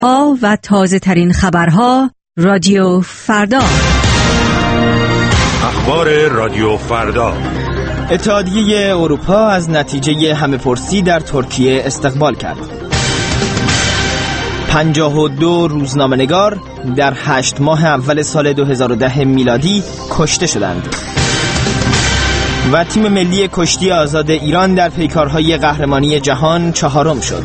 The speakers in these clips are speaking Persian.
و تازه ترین خبرها رادیو فردا. اخبار رادیو فردا. اتحادیه اروپا از نتیجه همه‌پرسی در ترکیه استقبال کرد. 52 روزنامه‌نگار در 8 ماه اول سال 2010 میلادی کشته شدند. و تیم ملی کشتی آزاد ایران در پیکارهای قهرمانی جهان 4م شد.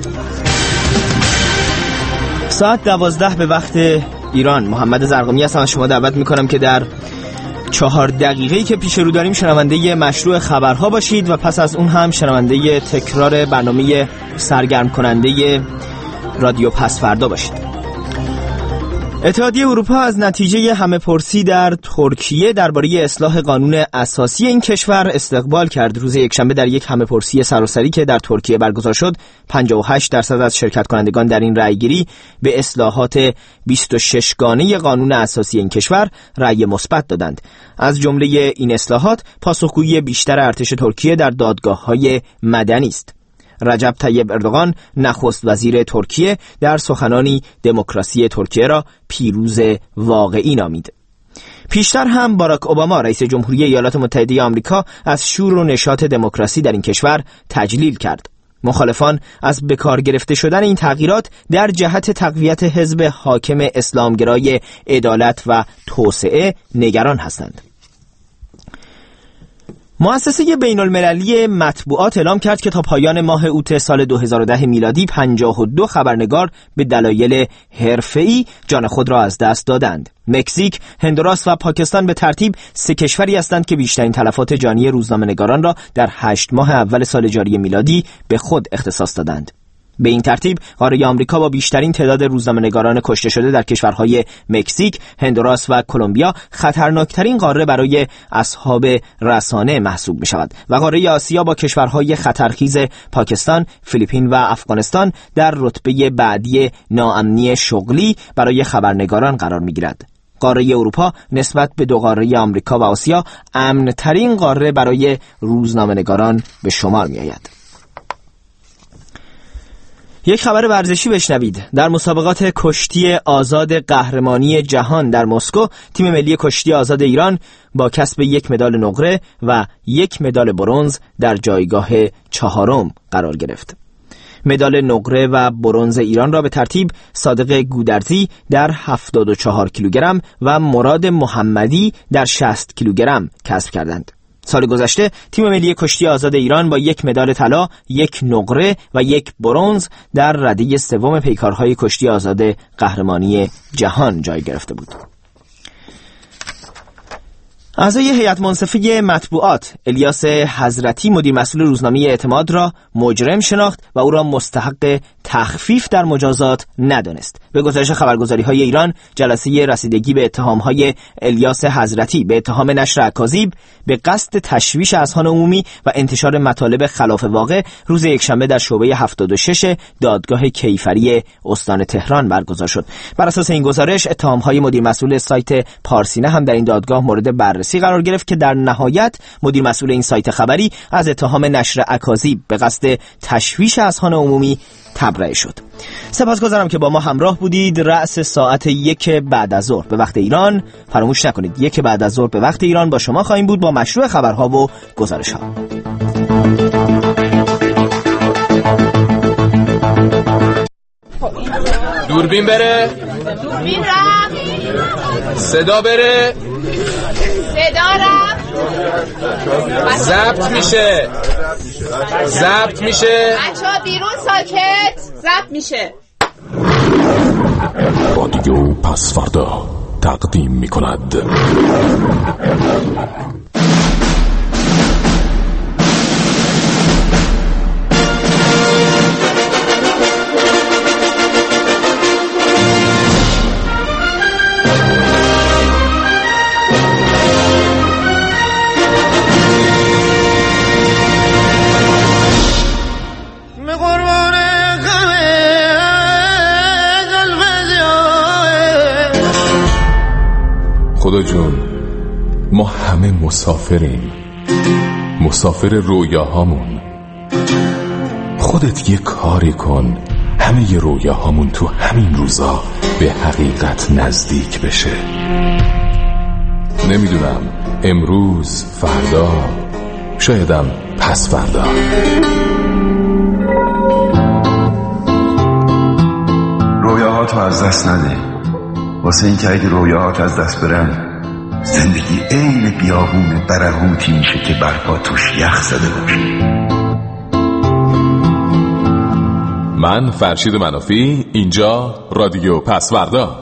ساعت 12 به وقت ایران. محمد زرقامی هستم. از شما دعوت میکنم که در 4 دقیقه‌ای که پیش رو داریم شنونده مشروع خبرها باشید و پس از اون هم شنونده تکرار برنامه سرگرم کننده رادیو پس فردا باشید. اتحادیه اروپا از نتیجه همه‌پرسی در ترکیه درباره اصلاح قانون اساسی این کشور استقبال کرد. روز یکشنبه در یک همه‌پرسی سراسری که در ترکیه برگزار شد، 58% از شرکت کنندگان در این رأیگیری به اصلاحات 26 گانه قانون اساسی این کشور رأی مثبت دادند. از جمله این اصلاحات پاسخگویی بیشتر ارتش ترکیه در دادگاه‌های مدنی است. رجب طیب اردوغان نخست وزیر ترکیه در سخنانی دموکراسی ترکیه را پیروز واقعی نامید. پیشتر هم باراک اوباما رئیس جمهوری ایالات متحده آمریکا از شور و نشاط دموکراسی در این کشور تجلیل کرد. مخالفان از بکار گرفته شدن این تغییرات در جهت تقویت حزب حاکم اسلامگرای عدالت و توسعه نگران هستند. مؤسسه بین المللی مطبوعات اعلام کرد که تا پایان ماه اوت سال 2010 میلادی 52 خبرنگار به دلایل حرفه‌ای جان خود را از دست دادند. مکزیک، هندوراس و پاکستان به ترتیب 3 کشوری هستند که بیشترین تلفات جانی روزنامه‌نگاران را در 8 ماه اول سال جاری میلادی به خود اختصاص دادند. به این ترتیب قاره آمریکا با بیشترین تعداد روزنامه‌نگاران کشته شده در کشورهای مکزیک، هندوراس و کلمبیا خطرناکترین قاره برای اصحاب رسانه محسوب می‌شود و قاره آسیا با کشورهای خطرخیز پاکستان، فیلیپین و افغانستان در رتبه بعدی ناامنی شغلی برای خبرنگاران قرار می‌گیرد. قاره اروپا نسبت به 2 قاره آمریکا و آسیا امن‌ترین قاره برای روزنامه‌نگاران به شمار می‌آید. یک خبر ورزشی بشنوید. در مسابقات کشتی آزاد قهرمانی جهان در مسکو، تیم ملی کشتی آزاد ایران با کسب 1 مدال نقره و 1 مدال برنز در جایگاه 4م قرار گرفت. مدال نقره و برنز ایران را به ترتیب صادق گودرزی در 74 کیلوگرم و مراد محمدی در 60 کیلوگرم کسب کردند. سال گذشته تیم ملی کشتی آزاد ایران با 1 مدال طلا، 1 نقره و 1 برنز در رده 3 پیکارهای کشتی آزاد قهرمانی جهان جای گرفته بود. اعضای هیئت منصفه مطبوعات الیاس حضرتی مدیر مسئول روزنامه اعتماد را مجرم شناخت و او را مستحق تخفیف در مجازات ندانست. به گزارش خبرگزاری‌های ایران، جلسه رسیدگی به اتهام‌های الیاس حضرتی به اتهام نشر اکاذیب به قصد تشویش اذهان عمومی و انتشار مطالب خلاف واقع روز یکشنبه در شعبه 76 دادگاه کیفری استان تهران برگزار شد. بر اساس این گزارش، اتهام‌های مدیر مسئول سایت پارسینه هم در این دادگاه مورد بررسی قرار گرفت که در نهایت مدیر مسئول این سایت خبری از اتهام نشر اکاذیب به قصد تشویش اذهان عمومی تبرئه شد. سپاسگزارم که با ما همراه بودید. رأس ساعت 1 بعد از ظهر به وقت ایران، فراموش نکنید 1 بعد از ظهر به وقت ایران با شما خواهیم بود با مشروع خبرها و گزارش‌ها. دوربین بره، دوربین رفت، صدا بره، صدا رفت، ضبط میشه، ضبط میشه، بچه‌ها بیرون ساکت، ضبط میشه. رادیو پس فردا تقدیم می‌کند. خدا جون، ما همه مسافریم، مسافر رویاهامون. خودت یه کاری کن، همه ی رویاهامون تو همین روزا به حقیقت نزدیک بشه. نمیدونم امروز، فردا، شایدم پس فردا. رویاهاتو از دست نده، واسه این که اگه رویاهات از دست برن زندگی عین بیابون برهوتی میشه که برپا توش یخ زده باشه. من فرشید منافی، اینجا رادیو پسوردا.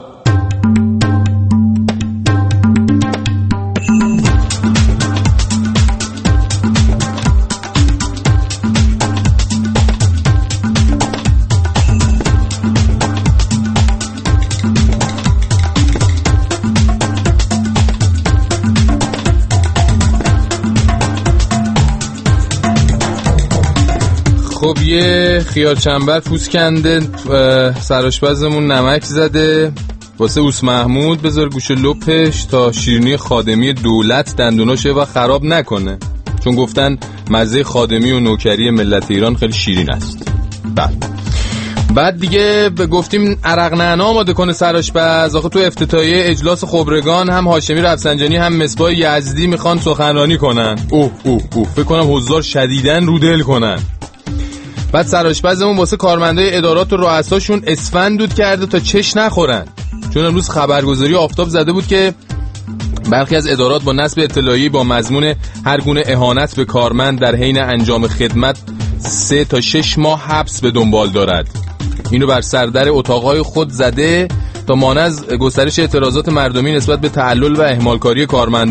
خب یه خیار چنبر پوست کنده، سرآشپزمون نمک زده، واسه اوس محمود بذار گوشه لپش تا شیرینی خادمی دولت دندوناشه و خراب نکنه، چون گفتن مزه خادمی و نوکری ملت ایران خیلی شیرین است. بعد دیگه گفتیم عرق نعنا آماده کنه سرآشپز. آخه تو افتتاحیه اجلاس خبرگان هم هاشمی رفسنجانی هم مصباح یزدی میخوان سخنرانی کنن. فکر کنم حضار شدیدن رو دل کنن. بعد سرآشپزمون واسه کارمندای ادارات و رؤساشون اسفند دود کرده تا چش نخورن، چون امروز خبرگزاری آفتاب زده بود که برخی از ادارات با نصب اطلاعیه‌ای با مضمون هر گونه اهانت به کارمند در حین انجام خدمت 3 تا 6 ماه حبس به دنبال دارد. اینو بر سردر اتاقهای خود زده تا مانع از گسترش اعتراضات مردمی نسبت به تعلل و اهمالکاری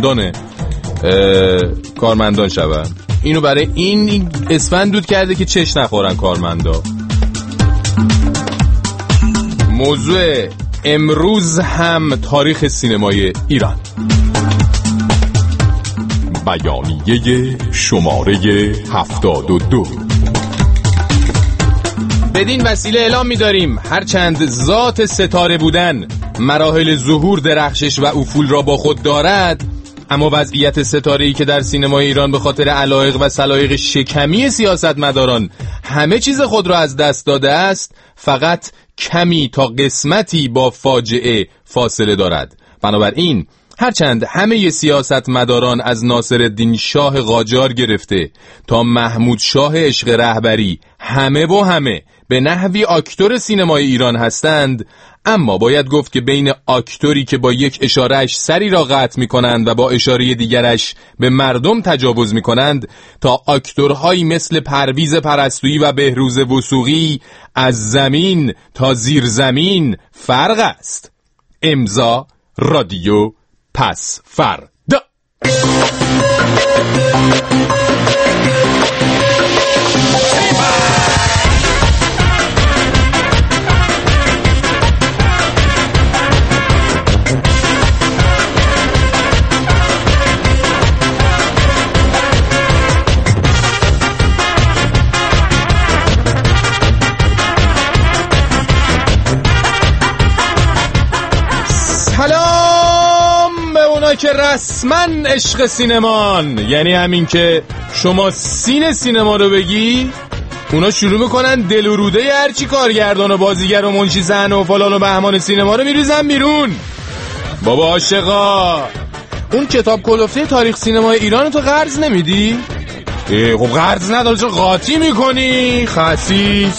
کارمندان شود. اینو برای این اسفند دود کرده که چش نخورن کارمندا. موضوع امروز هم تاریخ سینمای ایران. بیانیه شماره 72. بدین وسیله اعلام می‌داریم هرچند ذات ستاره بودن مراحل ظهور، درخشش و افول را با خود دارد، اما وضعیت ستاره‌ای که در سینمای ایران به خاطر علایق و سلایق شکمی سیاستمداران همه چیز خود را از دست داده است، فقط کمی تا قسمتی با فاجعه فاصله دارد. بنابراین هرچند همه سیاستمداران از ناصرالدین شاه قاجار گرفته تا محمود شاه عشق رهبری همه به نحوی آکتور سینمای ایران هستند، اما باید گفت که بین آکتوری که با یک اشارهش سری را قطع می کنند و با اشاره دیگرش به مردم تجاوز می کنند تا آکتورهایی مثل پرویز پرستویی و بهروز وثوقی از زمین تا زیر زمین فرق است. امضا رادیو پسوردا. که رسما عشق سینمان، یعنی همین که شما سینما رو بگی اونا شروع میکنن دل و روده هرچی کارگردان و بازیگر و منشی صحنه و فلان و بهمان سینما رو میریزن بیرون. بابا عاشقا، اون کتاب کلفته تاریخ سینمای ایران تو قرض نمیدی؟ خب قرض نداره چه قاطی میکنی خسیس؟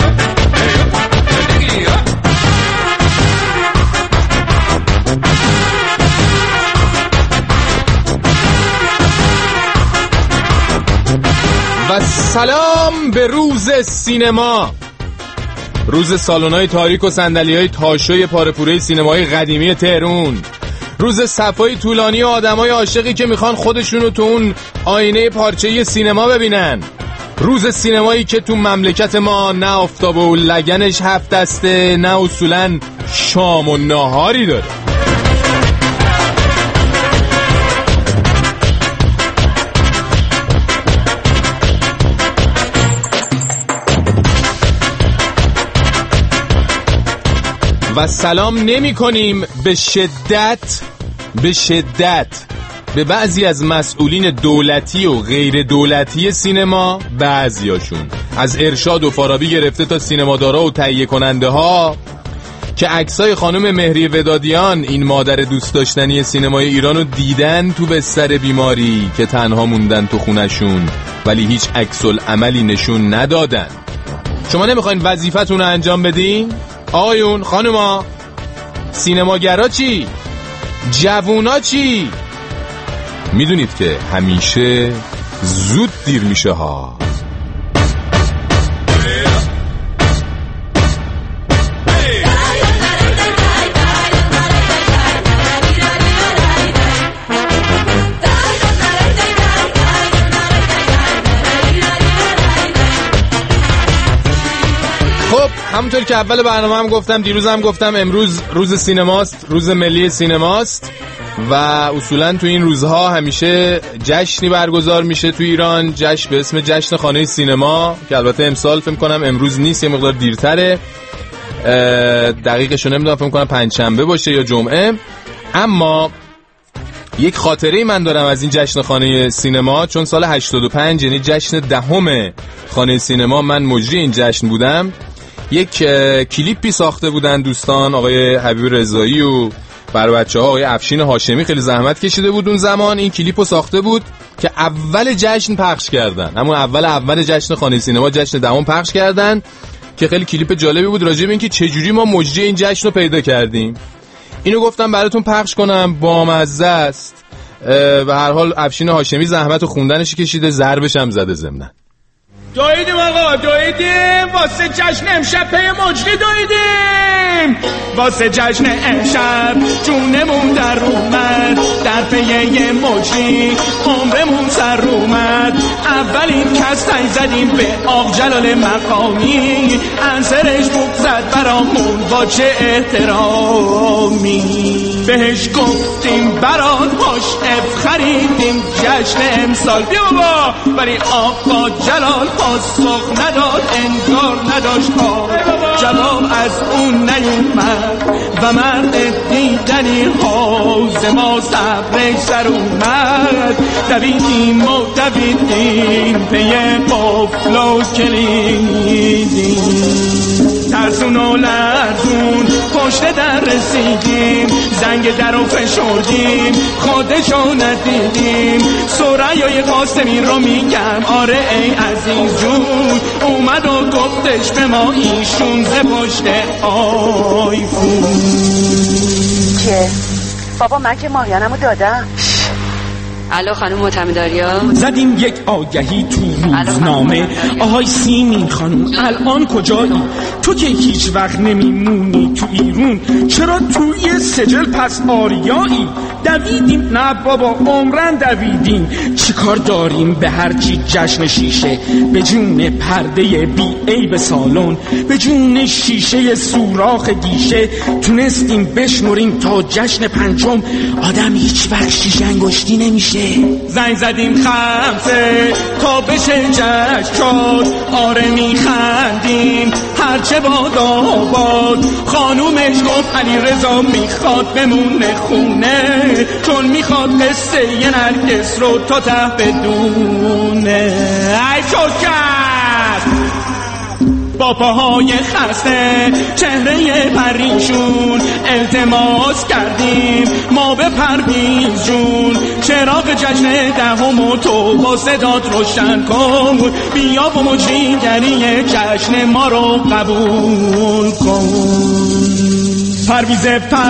و سلام به روز سینما، روز سالن‌های تاریک و صندلی‌های تاشوی پاره‌پوره سینمای قدیمی تهران، روز صفای طولانی و آدمای عاشقی که میخوان خودشونو تو اون آینه پارچه‌ای سینما ببینن، روز سینمایی که تو مملکت ما نه آفتاب و لگنش 7 دسته، نه اصولاً شام و ناهاری داره. و سلام نمی کنیم به شدت به بعضی از مسئولین دولتی و غیر دولتی سینما، بعضیاشون از ارشاد و فارابی گرفته تا سینمادارا و تهیه کننده ها که عکسای خانم مهری ودادیان، این مادر دوست داشتنی سینمای ایرانو دیدن تو بستر بیماری که تنها موندن تو خونشون ولی هیچ عکس‌العملی نشون ندادن. شما نمیخواین وظیفتون رو انجام بدین؟ آقایون، خانوما، سینماگرا چی؟ جوونا چی؟ میدونید که همیشه زود دیر میشه ها. همونطور که اول برنامه هم گفتم، دیروز هم گفتم، امروز روز سینماست، روز ملی سینماست و اصولا تو این روزها همیشه جشنی برگزار میشه تو ایران، جشن به اسم جشن خانه سینما که البته امسال فکر کنم امروز نیست، یه مقدار دیرتره، دقیقشو نمیدونم، فکر کنم پنجشنبه باشه یا جمعه. اما یک خاطره من دارم از این جشن خانه سینما، چون سال 85 یعنی جشن 10 خانه سینما من مجری این جشن بودم. یک کلیپی ساخته بودن دوستان، آقای حبیب رضایی و بر بچه‌ها آقای افشین هاشمی خیلی زحمت کشیده بود اون زمان، این کلیپو ساخته بود که اول جشن پخش کردن، همون اول جشن خانه سینما، جشن 10 پخش کردن که خیلی کلیپ جالبی بود راجع به اینکه چه جوری ما مجری این جشن رو پیدا کردیم. اینو گفتم براتون پخش کنم، بامزه است. به هر حال افشین هاشمی زحمت و خوندنش کشیده، ضربش هم زده ضمن. دویدیم آقا، دویدیم واسه جشن امشب پی مجری، دویدیم واسه جشن امشب جونمون در اومد، در پی مجری عمرمون سر اومد. اولین کس تنگ زدیم به آق جلال مقامی، انصرش بگذد برامون با چه احترامی. بهش گفتیم برات هاش اف خریدیم جشن امسال بیا بابا، ولی آقا جلال پاسخ نداد، انگار نداشت ها، جواب از اون نیومد و مرد دیدنی حوز ما صبرش سر اومد. دویدیم و دویدیم پی قفل و کلیدیم، ترسون و لرزون پشت در رسیدیم، زنگ در رو فشردیم خودشو ندیدیم. سوریای قاسمی رو میگم، آره ای عزیز جون، اومد و گفتش به ما ایشون ز پشت آیفون. که بابا من که ماهیانمو دادم. الو خانم معتمداریا، زدیم یک آگهی تو روزنامه، آهای سیمین خانم الان کجایی؟ تو که هیچ وقت نمیمونی تو ایرون، چرا توی سجل پس آریایی؟ دویدیم نه بابا عمرن دویدیم، چی کار داریم به هرچی جشن شیشه، به جون پرده بی عیب سالن، به جون شیشه سوراخ گیشه، تونستیم بشمریم تا جشن 5 آدم هیچ وقت شیشه انگشتی نمیشه. زنگ زدیم خمسه تا بشه جشن شد، آره میخندیم هرچه باد آباد. خانومش گفت علی رضا میخواد بمونه خونه، چون میخواد قصه یه نرگس رو تا ته بدونه. ای شکر با پاهای خسته چهره پریشون التماس کردیم ما به پرویز جون، چراغ جشن 10 تو با صدات روشن کن، بیا با مجریگری جشن ما رو قبول کن. پرویز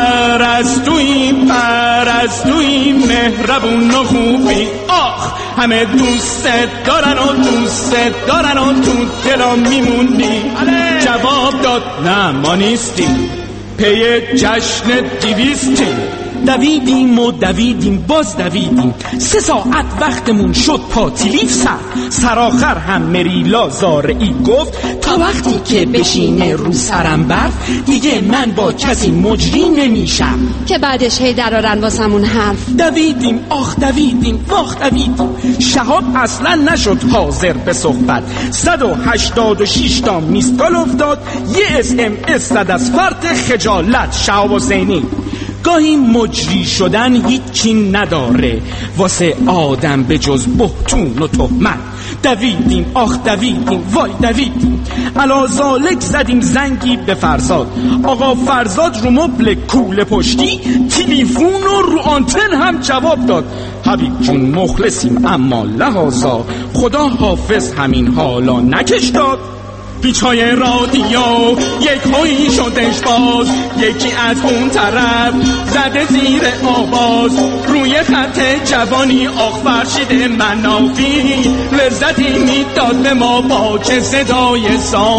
پرستوی مهربون و خوبی، آخ همه دوست دارن و تو دلم میمونی. جواب داد نه ما نیستیم، پی جشن 200. دویدیم و دویدیم باز دویدیم، 3 ساعت وقتمون شد پاتیلیف سرآخر هم مریلا زارعی گفت تا وقتی که بشینه رو سرم برف، دیگه من با کسی مجری نمیشم، که بعدش هی درارن واسمون حرف. دویدیم آخ دویدیم واخ دویدیم، شهاب اصلا نشد حاضر به صحبت، 186 تا میسکال افتاد، یه SMS زد از فرط خجالت شهاب حسینی. گاهی مجری شدن هیچی نداره واسه آدم به جز بهتون و تهمت، دویدیم آخ دویدیم وای دویدیم، علا زالک زدیم زنگی به فرزاد. آقا فرزاد رو مبل کوله پشتی تلفن رو آنتن هم جواب داد. حبیب جون مخلصیم اما لحاظا، خدا حافظ همین حالا نکش داد. پیچای رادیو یک هایی شدش باز، یکی از اون طرف زده زیر آواز. روی خط جوانی آخ فرشید منافی، لذتی میداد به ما با چه صدای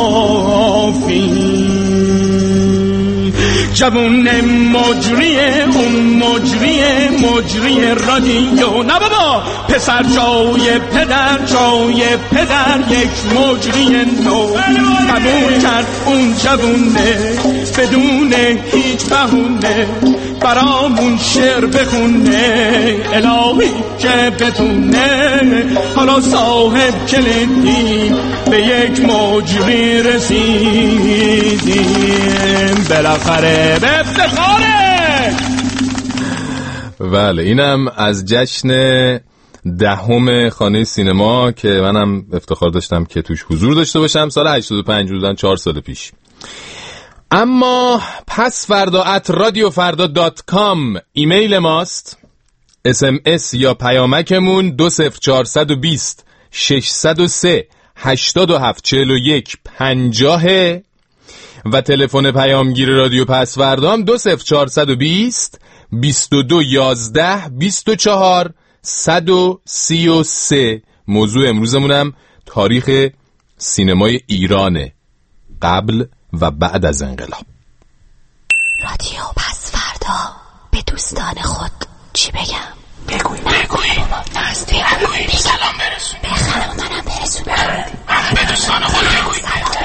صافی. جوون مجریه اون مجری رادیو، نه بابا پسر جای پدر یک مجری نو. قبول کرد اون جوونه بدون هیچ بهونه، برامون شعر بخونه الهی که بتونه. حالا صاحب کلیدیم به یک مجری رسیدیم، بالاخره به افتخاره. بله اینم از جشن 10 خانه سینما که منم افتخار داشتم که توش حضور داشته باشم، سال 85 بودن، 4 سال پیش. اما پس فردا @radiofarda.com ایمیل ماست. SMS یا پیامکمون 20420 603 8741 50 و تلفن پیامگیر رادیو پس فردا هم 20420 22 11 24 133. موضوع امروزمونم تاریخ سینمای ایرانه قبل و بعد از انقلاب. رادیو پس فردا به دوستان خود چی بگم؟ بگوی سلام برسون، به خانمانم برسون، به دوستان خود بگوی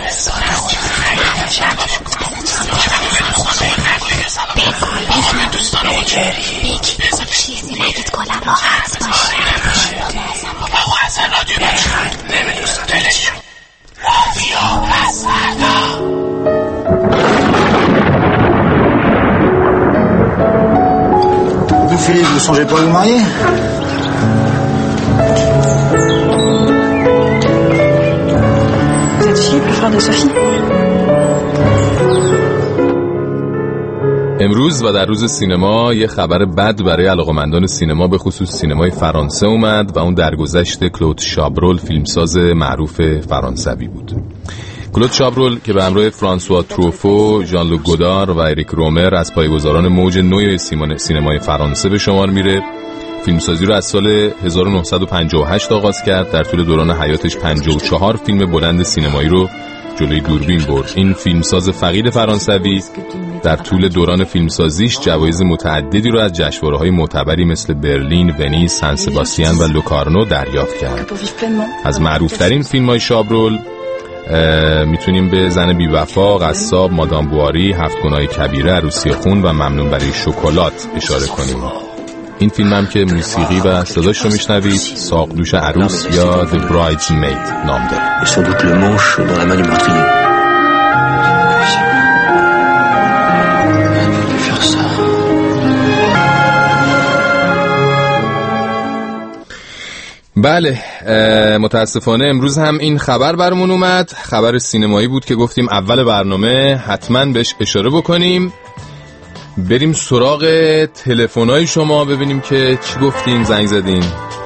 به دوستان خود چیزی نگید گلم راحت باشی. بابا اصلا رادیو بشن نمیدونستم دلشون. رادیو پس فردا. Vous Philippe, vous songez pas à vous marier? Vous êtes Philippe, le frère de Sophie? امروز و در روز سینما یه خبر بد برای علاقه‌مندان سینما به خصوص سینمای فرانسه اومد و اون درگذشت کلود شابرول فیلمساز معروف فرانسوی بود. کلود شابرول که به همراه فرانسوا تروفو، ژان لوک گودار و اریک رومر از پایه‌گذاران موج نو سینمای فرانسه به شمار میره. فیلمسازی رو از سال 1958 آغاز کرد. در طول دوران حیاتش 54 فیلم بلند سینمایی رو جلوی دوربین برد. این فیلمساز فقید فرانسوی در طول دوران فیلمسازیش جوایز متعددی رو از جشنواره‌های معتبری مثل برلین، ونیز، سن سباستین و لوکارنو دریافت کرد. از معروف‌ترین فیلم‌های شابرول میتونیم به زن بی‌وفا، قصاب، مادام بواری، 7 گناه کبیره، عروسی خون و ممنون برای شکلات اشاره کنیم. این فیلم هم که موسیقی و صداش رو میشنوید ساقدوش عروس یا The Bridesmaid نام داره. Sans doute le manche dans la main du meurtrier. بله متاسفانه امروز هم این خبر برمون اومد. خبر سینمایی بود که گفتیم اول برنامه حتما بهش اشاره بکنیم. بریم سراغ تلفن‌های شما ببینیم که چی گفتین، زنگ زدین.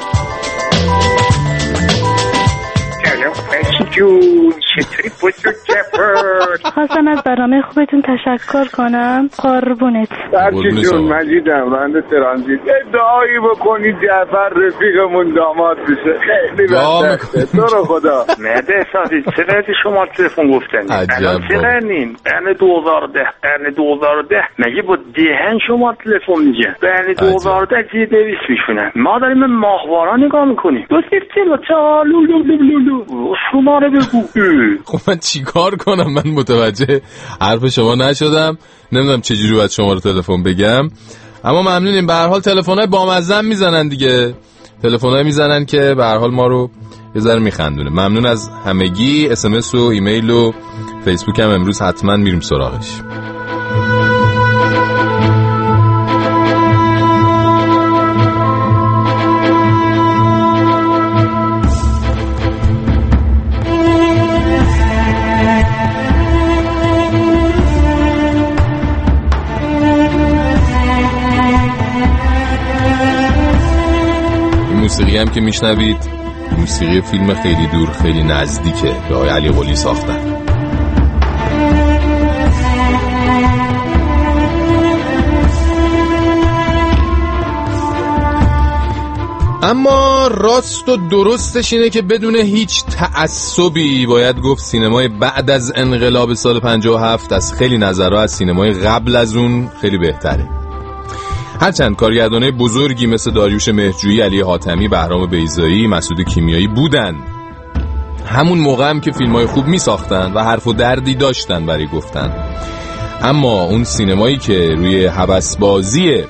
چطوری بزرگ جفر؟ خواستم از برنامه خوبتون تشکر کنم. قربونت جون مجیدم راننده ترانزیت. ادعایی بکنی جعفر رفیقمون داماد بشه خیلی بهتره. تو رو خدا مهد احساسی چرا شما تلفن گفتنی الان چه قرنین؟ قرن 2010 مگه با دهن شما تلفن میگه؟ قرن 2010 جی 200 میشونن. ما داریم ماهوارا نگاه میکنیم. 2 0 4 لولولولولو شما رو بگو. خب من چیکار کنم؟ من متوجه حرف شما نشدم، نمیدونم چجوری باید شما رو تلفن بگم، اما ممنونیم. به هر حال تلفن‌های بامزه میزنن دیگه، تلفن‌های میزنن که به هر حال ما رو یه ذره میخندونه. ممنون از همگی. SMS و ایمیل و فیسبوک هم امروز حتما میریم سراغش. موسیقی هم که میشنوید موسیقی فیلم خیلی دور خیلی نزدیکه که آقای علی قلی ساختن. اما راست و درستش اینه که بدون هیچ تعصبی باید گفت سینمای بعد از انقلاب سال 57 از خیلی نظرها از سینمای قبل از اون خیلی بهتره. هرچند کارگردانای بزرگی مثل داریوش مهرجویی، علی حاتمی، بهرام بیضایی، مسعود کیمیایی بودن همون موقع هم که فیلمای خوب می ساختن و حرف و دردی داشتن برای گفتن، اما اون سینمایی که روی هوسبازی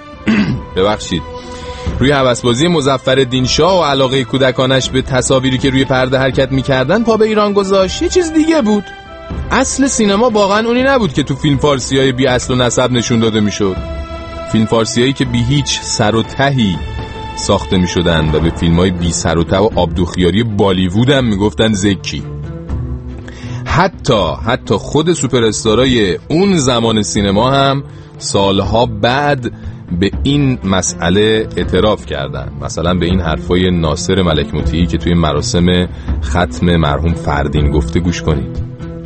روی هوسبازی مظفرالدین شاه و علاقه کودکانش به تصاویری که روی پرده حرکت می‌کردن پا به ایران گذاشت، یه چیز دیگه بود. اصل سینما واقعا اونی نبود که تو فیلم فارسیای بی اصل و نسب نشون داده میشد. فیلم فارسیایی که بی هیچ سر و تهی ساخته میشدن و به فیلمای بی سر و ته و آبدوخیاری بالیوود هم میگفتن زکی. حتی خود سوپر استارای اون زمان سینما هم سالها بعد به این مسئله اعتراف کردن. مثلا به این حرفای ناصر ملک مطیعی که توی مراسم ختم مرحوم فردین گفته، گوش کنید.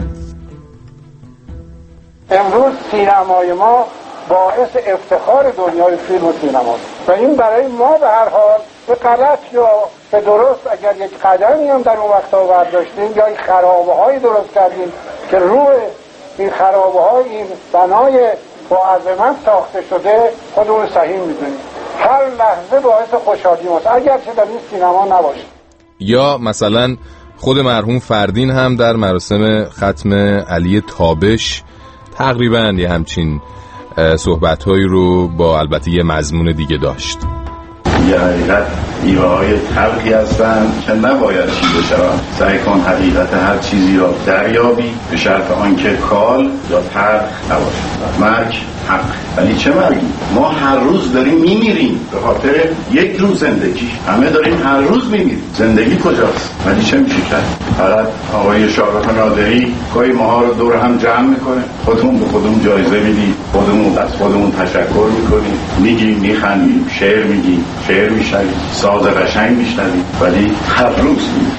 امروز سینمای ما باعث افتخار دنیای فیلم و سینماست و این برای ما به هر حال به غلط یا به درست اگر یک قدمی هم در اون وقتا برداشتیم یا این خرابه هایی درست کردیم که روی این خرابه های این بنای با عظمت ساخته شده خودمون صحیح میدونیم. هر لحظه باعث خوشحالی ماست اگرچه در این سینما نباشه. یا مثلا خود مرحوم فردین هم در مراسم ختم علی تابش تقریبا یه همچین صحبت‌هایی رو با البته یه مضمون دیگه داشت. یه حقیقت ایوه‌های تلخی هستن که نباید چیده شوند. سعی کن حقیقت هر چیزی را دریابی به شرط آنکه کال یا تلخ نباشد. مرگ حق. ولی چه مرگی؟ ما هر روز داریم میمیریم به خاطر یک روز زندگی. همه داریم هر روز میمیریم. زندگی کجاست؟ ولی چه میشه کرد؟ فقط آقای شارق نادری گاهی ماها رو دور هم جمع میکنه، خودمون به خودمون جایزه میدیم، خودمون از خودمون تشکر میکنیم، میگیم، میخندیم، شعر میگیم، شعر میشنویم، ساز قشنگ میشنویم، ولی هر روز میمیریم.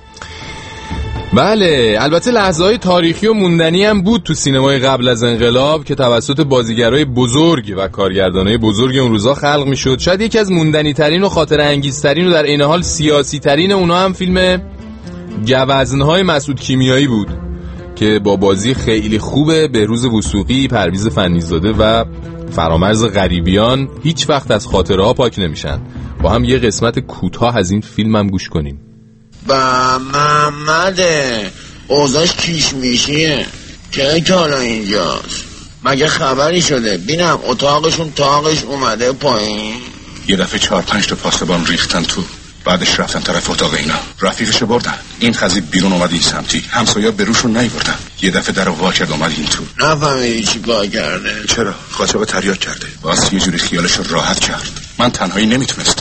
بله، البته لحظه‌های تاریخی و موندنی هم بود تو سینمای قبل از انقلاب که توسط بازیگرای بزرگ و کارگردانای بزرگ اون روزا خلق میشد. شاید یکی از موندنی ترین و خاطره انگیزترین و در عین حال سیاسی ترین اونها هم فیلم گوزن‌های مسعود کیمیایی بود که با بازی خیلی خوبه بهروز وثوقی، پرویز فنی‌زاده و فرامرز غریبیان هیچ وقت از خاطره ها پاک نمیشن. با هم یه قسمت کوتاه از این فیلم هم گوش کنیم. با محمده اوضاش کیش میشیه که حالا اینجاست؟ مگه خبری شده؟ بینم اتاقشون تاقش اومده پایین. یه دفعه 4-5 تا پاسبان ریختن تو، بعدش رفتن طرف اتاق اینا، رفیقشو بردن. این خزید بیرون اومد این سمتی، همسایا به روشون نیوردن. یه دفعه در وا کرد اومد این تو. نفهمیدی چی کار کرده؟ چرا؟ قاچاق تریاک کرده. واسه یه جوری خیالشو راحت کرد. من تنهایی نمیتونستم.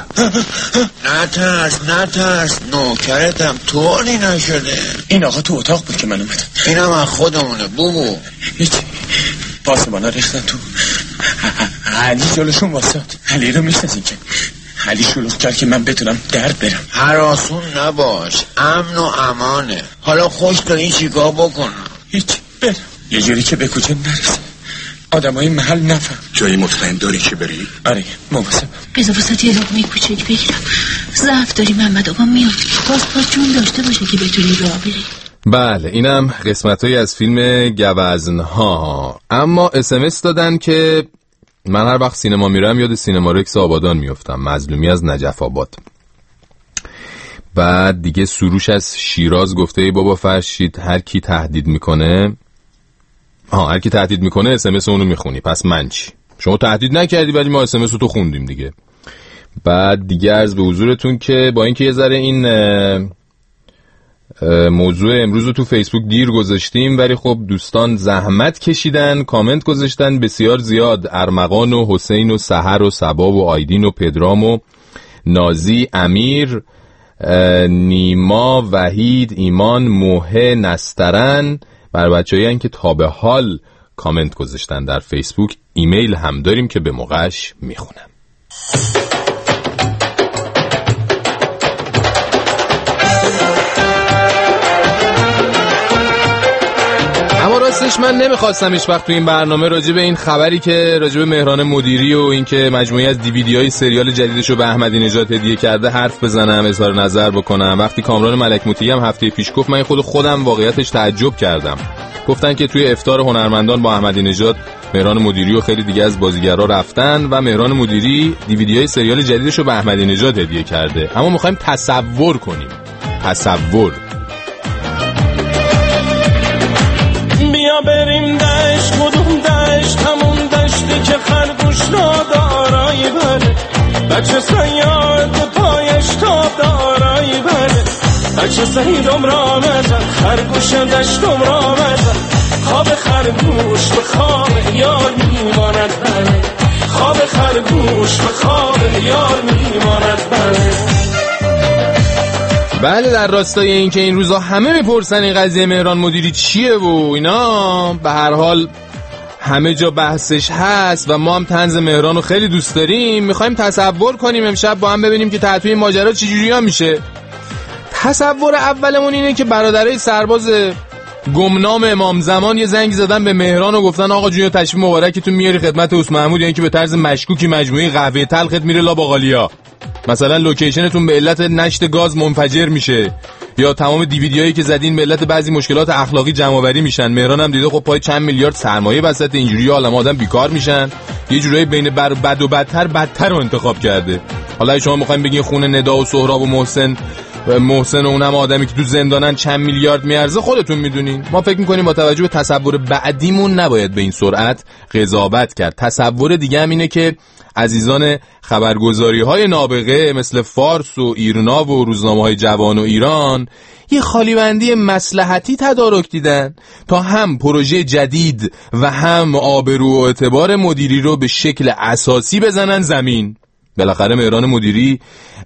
نترس نوکرتم، طوری نشده. این آقا تو اتاق بود که من اومدم. اینم از خودمونه بوبو. هیچی، پاسبانا ریختن تو. علی جلوشون واسات. علی رو میشناسین که علی شلوغ کرد که من بتونم درد برم. هراسون نباش، امن و امانه. حالا خوش داری چیکار بکنم؟ هیچ، برم یه جوری که به کوچه نرسه، آدمای محل نفهم. جایی مطمئن داری که بری؟ آره، مواظبم. بذار واسه یه لقمه کوچک بگیرم. ضعف داری محمد آقا، میاد باز جون داشته باشه که بتونی راه بری. بله، اینم قسمتایی از فیلم گوزن‌ها. اما SMS دادن که من هر وقت سینما میرم یاد سینما رکس آبادان میفتم، مظلومی از نجف آباد. بعد دیگه سروش از شیراز گفته ای بابا فرشید هر کی تهدید میکنه هر کی تهدید میکنه SMS اونو میخونی، پس من چی؟ شما تهدید نکردی ولی ما SMS رو تو خوندیم دیگه. بعد دیگه عرض به حضورتون که با اینکه یه ذره این موضوع امروز رو تو فیسبوک دیر گذاشتیم ولی خب دوستان زحمت کشیدن، کامنت گذاشتن بسیار زیاد. ارمغان و حسین و سحر و صبا و آیدین و پدرام و نازی، امیر، نیما، وحید، ایمان، موهه، نسترن، بر بچه‌ای هستن که تا به حال کامنت گذاشتن در فیسبوک. ایمیل هم داریم که به موقعش میخونم. راستش من نمیخواستم هیچ وقت تو این برنامه راجع به این خبری که راجع به مهران مدیری و اینکه مجموعی از دیویدیوهای سریال جدیدشو به احمدی نژاد هدیه کرده حرف بزنم، اظهار نظر بکنم. وقتی کامران ملک موطیی هم هفته پیش گفت، من خودم واقعیتش تعجب کردم. گفتن که توی افطار هنرمندان با احمدی نژاد مهران مدیری و خیلی دیگه از بازیگرا رفتن و مهران مدیری دیویدیوهای سریال جدیدشو به احمدی نژاد هدیه کرده. اما می‌خوایم تصور کنیم. تصور. بیا بریم دشت، کدوم دشت؟ همون دشتی که خرگوش را دارایی بره، بچه سیاد پایش تا دارایی بره، بچه سیدم را مزن، خرگوش دشتم را مزن، خواب خرگوش به خواب یار میماند بره، خواب خرگوش به خواب یار میماند بره. بله، در راستای این که این روزا همه میپرسن این قضیه مهران مدیری چیه و اینا، به هر حال همه جا بحثش هست و ما هم طنز مهران رو خیلی دوست داریم. میخوایم تصور کنیم امشب با هم ببینیم که تحت این ماجرا چجوری ها میشه. تصور اولمون اینه که برادرای سرباز گمنام امام زمان یه زنگ زدن به مهران و گفتن آقا جون تشریف مبارکتون میاری خدمت عث محمود، یعنی که به طرز مشکوکی مجموعه قهوه تلخت میره لا باقالیا، مثلا لوکیشنتون به علت نشت گاز منفجر میشه، یا تمام دیویدیوهایی که زدین به علت بعضی مشکلات اخلاقی جمع‌آوری میشن. مهران هم دیده خب پای چند میلیارد سرمایه وسط اینجوری آدم بیکار میشن، یه جورایی بین بد و بدتر رو انتخاب کرده. حالا شما میخواین بگین خونه ندا و سهراب و محسن و اونم آدمی که تو زندانن چند میلیارد میارزه، خودتون میدونین. ما فکر میکنیم با توجه به تصور بعدیمون نباید به این سرعت قضاوت کرد. تصور دیگه هم اینه که عزیزان خبرگزاری‌های نابغه مثل فارس و ایرنا و روزنامه‌های جوان و ایران یه خالیبندی مصلحتی تدارک دیدن تا هم پروژه جدید و هم آبرو و اعتبار مدیری رو به شکل اساسی بزنن زمین. بالاخره مهران مدیری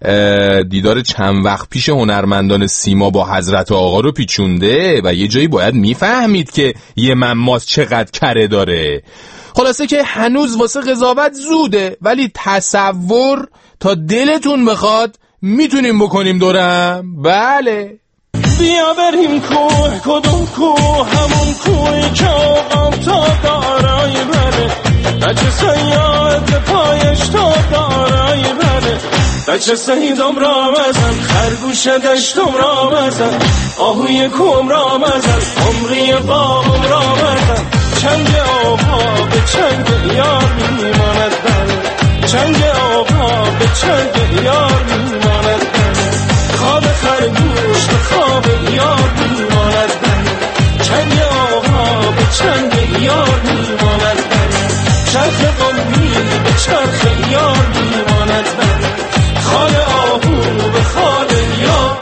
دیدار چند وقت پیش هنرمندان سیما با حضرت آقا رو پیچونده و یه جایی باید میفهمید که یه مماس چقدر کره داره. خلاصه که هنوز واسه قضاوت زوده، ولی تصور تا دلتون بخواد میتونیم بکنیم دورم. بله، بیا بریم کوه، کدوم کوه؟ همون کوهی که آقام تا دارایی بره، بچه سیاد پایش تا دارایی بره، بچه سیدم را مزن، خرگوش دشتم را مزن، آهوی کوم را مزن، عمری باغم را مزن، چنگ آقا به چنگ یار میماند بره، چنگ آقا به چنگ یار میماند بره، خواب خرگوش به خواب یار میماند بره، چنگ آقا به چنگ یار میماند بره، چرخ قومی به چرخ یار میماند بره، خال آهو به خال یار.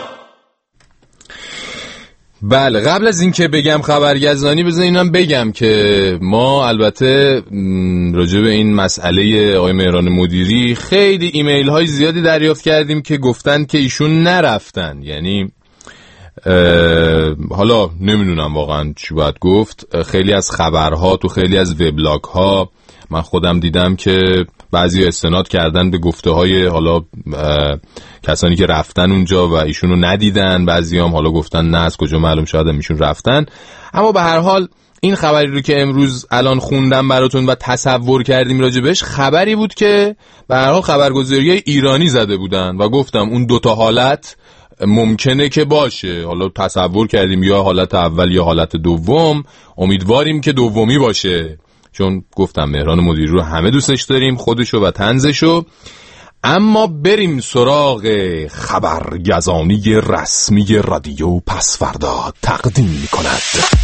بله، قبل از این که بگم خبرگزانی بذارینم بگم که ما البته راجع به این مسئله آقای مهران مدیری خیلی ایمیل های زیادی دریافت کردیم که گفتن که ایشون نرفتن. یعنی حالا نمیدونم واقعا چی باید گفت. خیلی از خبرها تو خیلی از وبلاگ ها من خودم دیدم که بعضی استناد کردن به گفته های حالا کسانی که رفتن اونجا و ایشونو ندیدن، بعضی هم حالا گفتن نه از کجا معلوم شاید ایشون رفتن. اما به هر حال این خبری رو که امروز الان خوندم براتون و تصور کردیم راجبش، خبری بود که به هر حال خبرگزاری‌های ایرانی زده بودن و گفتم اون دوتا حالت ممکنه که باشه. حالا تصور کردیم یا حالت اول یا حالت دوم، امیدواریم که دومی باشه، چون گفتم مهران مدیری رو همه دوستش داریم، خودشو و طنزشو. اما بریم سراغ خبرگزانی رسمی رادیو پسفردا تقدیم می‌کند.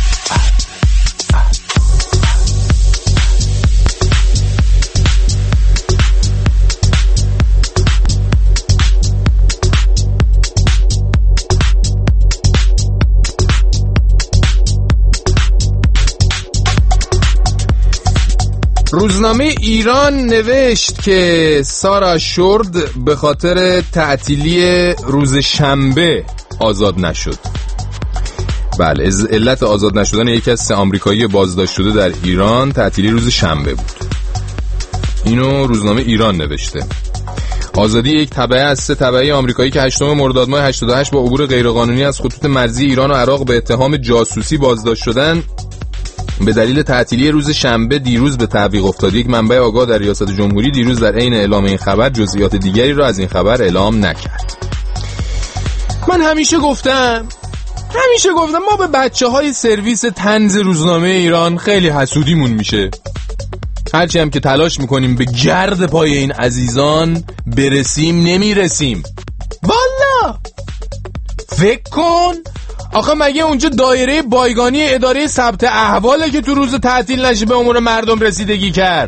روزنامه ایران نوشت که سارا شورد به خاطر تعطیلی روز شنبه آزاد نشد. بله، علت آزاد نشدن یکی از 3 آمریکایی بازداشت شده در ایران تعطیلی روز شنبه بود. اینو روزنامه ایران نوشته. آزادی یک تبعه از 3 تبعه آمریکایی که 8 مرداد ماه 88 با عبور غیرقانونی از خطوط مرزی ایران و عراق به اتهام جاسوسی بازداشت شدن به دلیل تعطیلی روز شنبه دیروز به تعویق افتاد. یک منبع آگاه در ریاست جمهوری دیروز در عین اعلام این خبر جزئیات دیگری را از این خبر اعلام نکرد. من همیشه گفتم ما به بچه‌های سرویس طنز روزنامه ایران خیلی حسودیمون میشه. هرچی هم که تلاش میکنیم به گرد پای این عزیزان برسیم نمیرسیم. والا فکر کن آخه مگه اونجا دایره بایگانی اداره ثبت احواله که تو روز تعطیل نشه به امور مردم رسیدگی کرد؟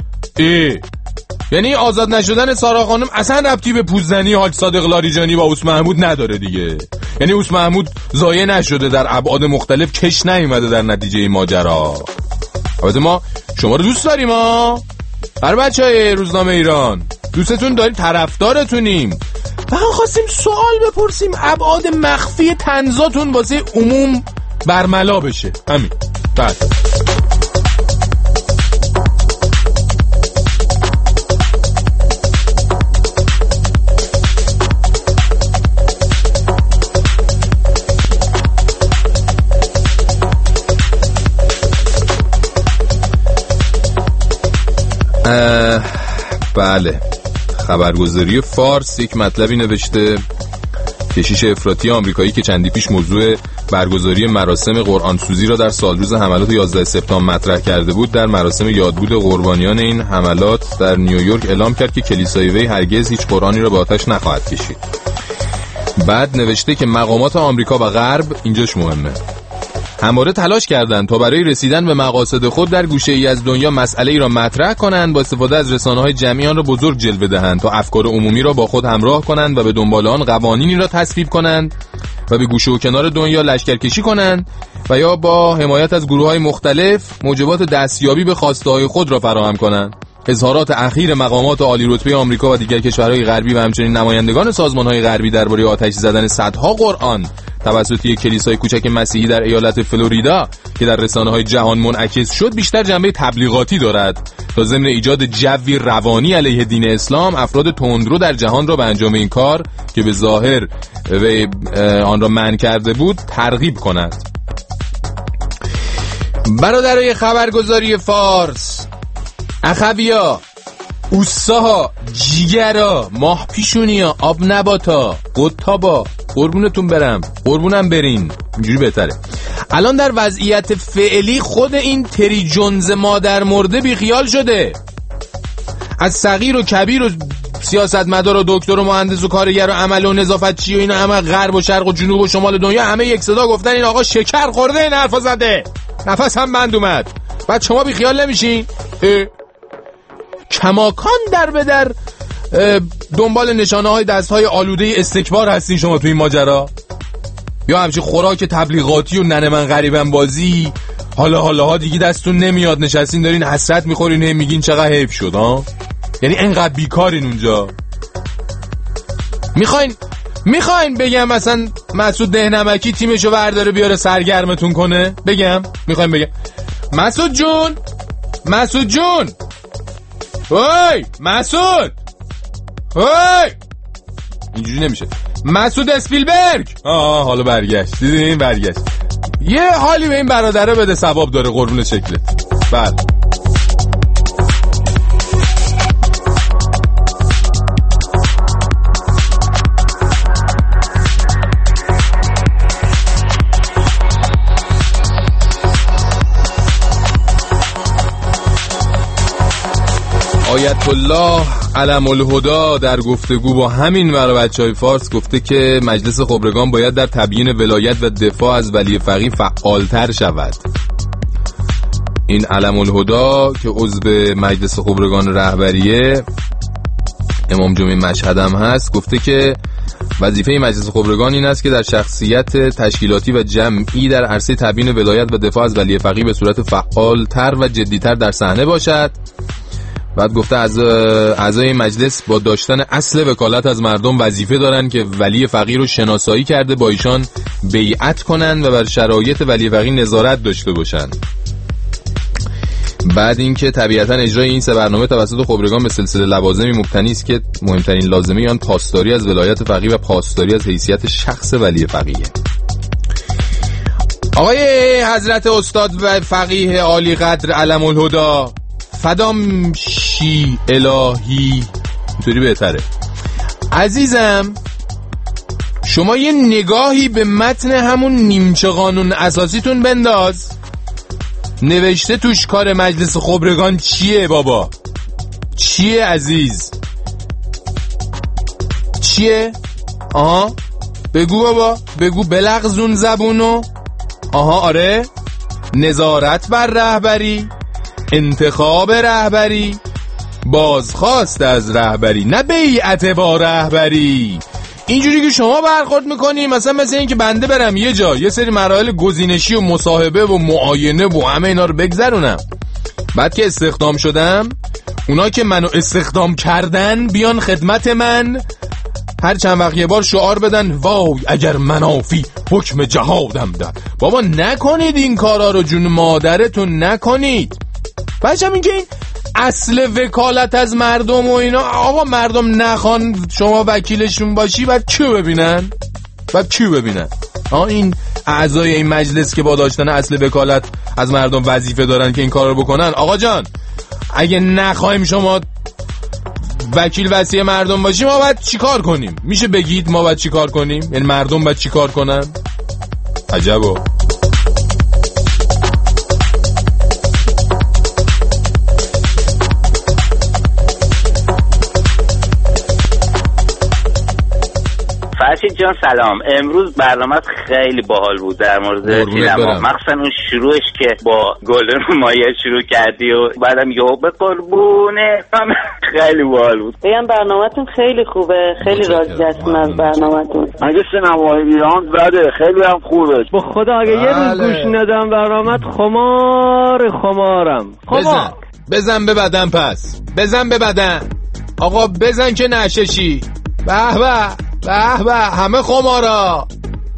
یعنی آزاد نشدن سارا خانم اصلا ربطی به پوزدنی حاج صادق لاریجانی با اوس محمود نداره دیگه. یعنی اوس محمود ضایع نشده در ابعاد مختلف کش نیومده در نتیجه این ماجرا. البته ما شما رو دوست داریم ها، هر بچهای روزنامه ایران دوستتون داریم، طرفدارتونیم و هم خواستیم سوال بپرسیم ابعاد مخفی طنزاتون واسه عموم برملا بشه. همین بعد بله، خبرگزاری فارس یک مطلبی نوشته: کشیش افراطی آمریکایی که چندی پیش موضوع برگزاری مراسم قرآنسوزی را در سالروز حملات 11 سپتامبر مطرح کرده بود، در مراسم یادبود قربانیان این حملات در نیویورک اعلام کرد که کلیسای وی هرگز هیچ قرآنی را به آتش نخواهد کشید. بعد نوشته که مقامات آمریکا و غرب، اینجاش مهمه، همواره تلاش کردند تا برای رسیدن به مقاصد خود در گوشه‌ای از دنیا مسئله ای را مطرح کنند، با استفاده از رسانه‌های جمعی آن را بزرگ جلوه دهند تا افکار عمومی را با خود همراه کنند و به دنبال آن قوانینی را تصویب کنند و به گوشه و کنار دنیا لشکرکشی کنند و یا با حمایت از گروه‌های مختلف موجبات دستیابی به خواسته‌های خود را فراهم کنند. اظهارات اخیر مقامات عالی رتبه آمریکا و دیگر کشورهای غربی و همچنین نمایندگان سازمان‌های غربی درباره آتش زدن صدها قرآن توسط یک کلیسای کوچک مسیحی در ایالت فلوریدا که در رسانه‌های جهان منعکس شد بیشتر جنبه تبلیغاتی دارد تا ضمن ایجاد جوی روانی علیه دین اسلام افراد تندرو در جهان را به انجام این کار که به ظاهر آن را منع کرده بود ترغیب کند. برادرای خبرگزاری فارس، اخویا، اوساها، جیگرا، ماه پیشونیا، آب نباتا، قطابا، قربونتون برم، قربونم برین، اینجوری بهتره. الان در وضعیت فعلی خود این تری جونز مادر مرده بیخیال شده، از صغیر و کبیر و سیاستمدار و دکتر و مهندس و کارگر و عمل و نظافتچی و اینا همه غرب و شرق و جنوب و شمال دنیا همه یک صدا گفتن این آقا شکر خورده، این حرفا زده، نفس هم بند اومد. بعد شما بیخیال نمیشین؟ کماکان در به در دنبال نشانه های دست های آلوده استکبار هستین شما تو این ماجرا، یا همچین خوراک تبلیغاتی و ننه من غریبم بازی حالا دیگه دستون نمیاد، نشستین دارین حسرت میخورین هم میگین چقدر حیف شد ها؟ یعنی انقدر بیکارین اونجا؟ میخواین بگم مثلا مسعود دهنمکی تیمشو برداره بیاره سرگرمتون کنه؟ میخواین بگم مسعود جون اوی مسعود، اوی اینجوری نمیشه، مسعود اسپیلبرگ. حالا برگشت، دیدین برگشت. یه حالی به این برادره بده، ثواب داره، قربون شکلت. بله آیت الله علم الهدا در گفتگو با همین بچهای فارس گفته که مجلس خبرگان باید در تبیین ولایت و دفاع از ولی فقیه فعالتر شود. این علم الهدا که عضو مجلس خبرگان رهبریه امام جمعه مشهد هم هست، گفته که وظیفه مجلس خبرگان این است که در شخصیت تشکیلاتی و جمعی در عرصه تبیین ولایت و دفاع از ولی فقیه به صورت فعالتر و جدیتر در صحنه باشد. بعد گفته اعضای مجلس با داشتن اصل وکالت از مردم وظیفه دارن که ولی فقیه رو شناسایی کرده با ایشان بیعت کنن و بر شرایط ولی فقیه نظارت داشته باشن. بعد اینکه طبیعتا اجرای این سه برنامه توسط خبرگان به سلسله لوازمی مبتنی است که مهمترین لازمه آن پاسداری از ولایت فقیه و پاسداری از حیثیت شخص ولی فقیه. آقای حضرت استاد و فقیه عالی قدر علم الهدا فدام شی الهی، اینطوری بهتره. عزیزم شما یه نگاهی به متن همون نیمچه قانون اساسیتون بنداز. نوشته توش کار مجلس خبرگان چیه بابا؟ چیه عزیز؟ چیه؟ آها بگو بابا، بگو بلغزون زبونو. آها آره، نظارت بر رهبری، انتخاب رهبری، بازخواست از رهبری، نه بیعت با رهبری. اینجوری که شما برخورد میکنی مثل این که بنده برم یه جا یه سری مراحل گزینشی و مصاحبه و معاینه و همه اینا رو بگذرونم، بعد که استخدام شدم اونا که منو استخدام کردن بیان خدمت من هر چند وقت یه بار شعار بدن وای اگر منافی حکم جهادم داد. بابا نکنید این کارا رو، جون مادرتون نکنید. بچم این که این اصل وکالت از مردم و اینا، آقا مردم نخوان شما وکیلشون باشی بعد کیو ببینن؟ بعد کیو ببینن؟ این اعضای این مجلس که با داشتن اصل وکالت از مردم وظیفه دارن که این کار رو بکنن. آقا جان اگه نخوایم شما وکیل وصی مردم باشیم ما باید چی کار کنیم؟ میشه بگید ما باید چی کار کنیم؟ یعنی مردم باید چی کار کنن؟ عجبا. فرشید جان سلام. امروز برنامه خیلی باحال بود در مورد سینما، مخصوصا اون شروعش که با گلدن مایه شروع کردی و بعدم یهو به قربونه خیلی باحال بود. بگم برنامه‌تون خیلی خوبه، خیلی راضی هستم از برنامه‌تون. اگه سینمای ایران بده خیلی هم خوبه. با خدا اگه یه روز گوش ندم برنامه‌ت خمارم. بزن به بدن، پس بزن به بدن آقا، بزن که نششی. به به به به همه خمارا.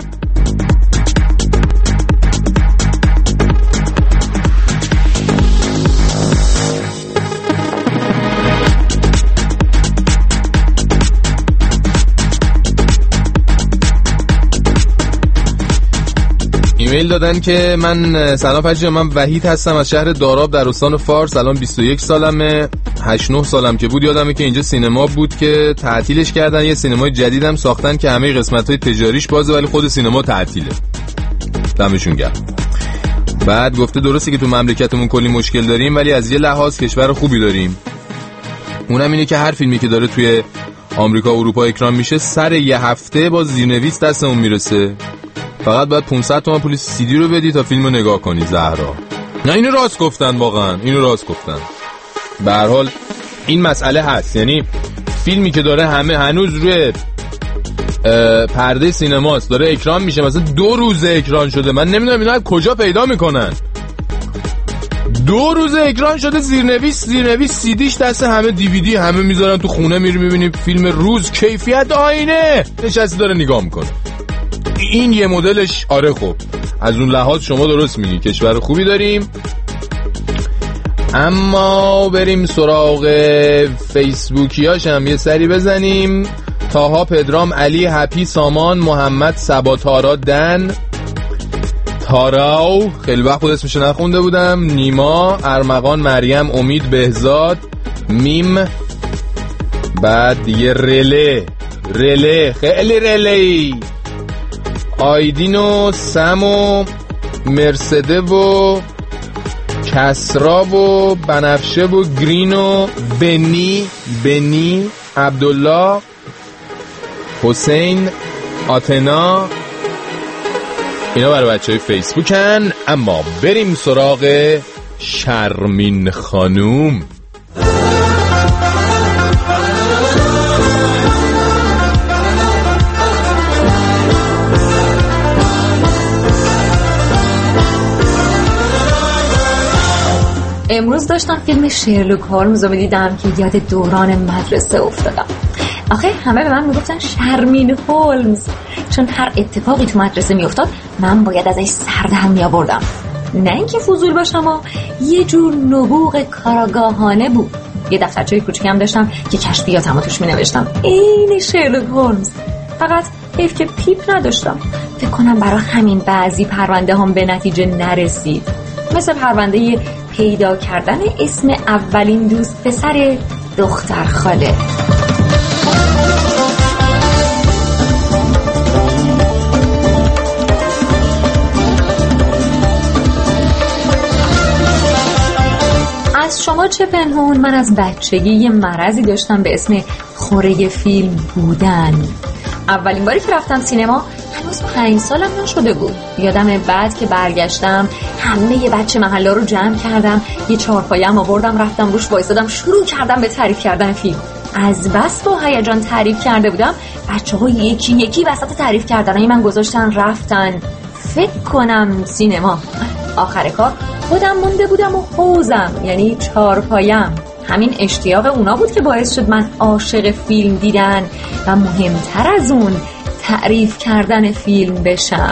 ایمیل دادن که من سلام فرشید، من وحید هستم از شهر داراب در استان فارس. الان 21 سالمه. 8-9 سالم که بود یادمه که اینجا سینما بود که تعطیلش کردن، یه سینمای جدیدم ساختن که همه قسمت‌های تجاریش بازه ولی خود سینما تعطیله. دمشون گرم. بعد گفته درسته که تو مملکتمون کلی مشکل داریم ولی از یه لحاظ کشور خوبی داریم. اونم اینه که هر فیلمی که داره توی آمریکا و اروپا اکران میشه سر یه هفته با زیرنویس دستمون میرسه. فقط باید 500 تومن پول CD رو بدی تا فیلمو نگاه کنی. زهرا نه اینو راست گفتن، واقعا اینو راست گفتن. به هر حال این مسئله هست، یعنی فیلمی که داره همه هنوز روی پرده سینماست داره اکران میشه، مثلا 2 روز اکران شده، من نمیدونم اینا کجا پیدا میکنن. 2 روز اکران شده، زیرنویس CDش دست همه، DVD همه میذارن تو خونه، میری میبینی فیلم روز کیفیت آینه نشسته داره نگاه میکنه. این یه مدلش. آره خب از اون لحاظ شما درست میگی، کشور خوبی داریم. اما بریم سراغ فیسبوکیاش هم یه سری بزنیم. تاها، پدرام، علی، هپی، سامان، محمد، سبا، تارا، دن، تاراو خیلی وقت بود اسمشو نخونده بودم، نیما، ارمغان، مریم، امید، بهزاد، میم، بعد دیگه رله خیلی رله، آیدین و سم و مرسده و کسرا و بنفشه و گرین و بنی عبدالله، حسین، آتنا، اینا برای بچه های فیسبوکن. اما بریم سراغ شرمین خانوم. امروز داشتم فیلم شرلوک هولمز رو می‌دیدم که یاد دوران مدرسه افتادم. آخه همه به من میگفتن شرمین هولمز، چون هر اتفاقی تو مدرسه میافتاد من باید ازش سر در میآوردم. نه اینکه فضول باشم، یه جور نبوغ کاراگاهانه بود. یه دفترچه کوچیکم داشتم که کشفیاتمو توش مینوشتم، این شرلوک هولمز. فقط حیف که پیپ نداشتم. فکر کنم برای همین بعضی پرونده هم به نتیجه نرسید، مثل پرونده پیدا کردن اسم اولین دوست پسر دختر خاله. از شما چه پنهون؟ من از بچگی یه مرضی داشتم به اسم خوره فیلم بودن. اولین باری که رفتم سینما هنوز 5 سالم نشده بود. یادم بعد که برگشتم همه بچه محله رو جمع کردم، یه چهارپایه‌ام آوردم رفتم روش وایسادم، شروع کردم به تعریف کردن فیلم. از بس با هیجان تعریف کرده بودم بچه‌ها یکی یکی وسط تعریف کردنای من گذاشتن رفتن. فکر کنم سینما. آخر کار خودم مونده بودم و حوزم، یعنی چهارپایم. همین اشتیاق اونا بود که باعث شد من عاشق فیلم دیدن و مهمتر از اون تعریف کردن فیلم بشم.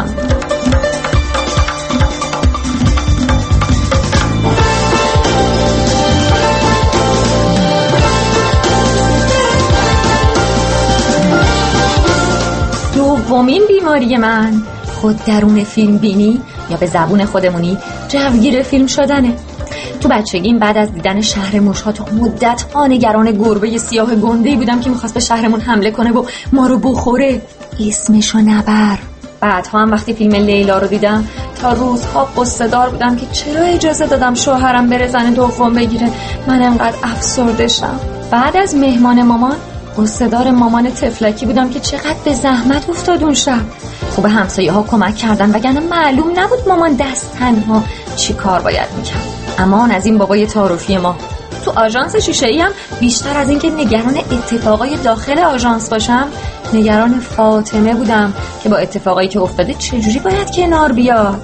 دومین بیماری من خود درون فیلم بینی یا به زبون خودمونی جوگیر فیلم شدنه. تو بچگیم بعد از دیدن شهر موش‌ها تا مدت‌ها نگران گربه سیاه گنده‌ای بودم که می‌خواست به شهرمون حمله کنه و ما رو بخوره. اسمشو نبر. بعدها هم وقتی فیلم لیلا رو دیدم تا روزها قصه دار بودم که چرا اجازه دادم شوهرم بره زن دوم بگیره، من انقدر افسرده شم. بعد از مهمان مامان قصه دار مامان تفلکی بودم که چقدر به زحمت افتاد اون شب. خوب همسایه‌ها کمک کردن وگرنه معلوم نبود مامان دست تنها چی کار باید میکرد. امان از این بابای تعارفی ما. تو آژانس شیشه‌ای هم بیشتر از این که نگران اتفاقای داخل آژانس باشم، نگران فاطمه بودم که با اتفاقایی که افتاده چجوری باید کنار بیاد.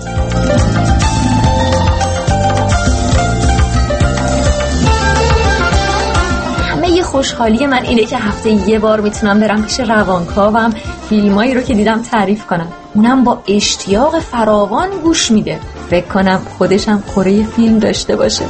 همه خوشحالی من اینه که هفته یه بار میتونم برم پیش روانکاوم فیلمایی رو که دیدم تعریف کنم. اونم با اشتیاق فراوان گوش میده. فکر کنم خودشم خوره فیلم داشته باشه.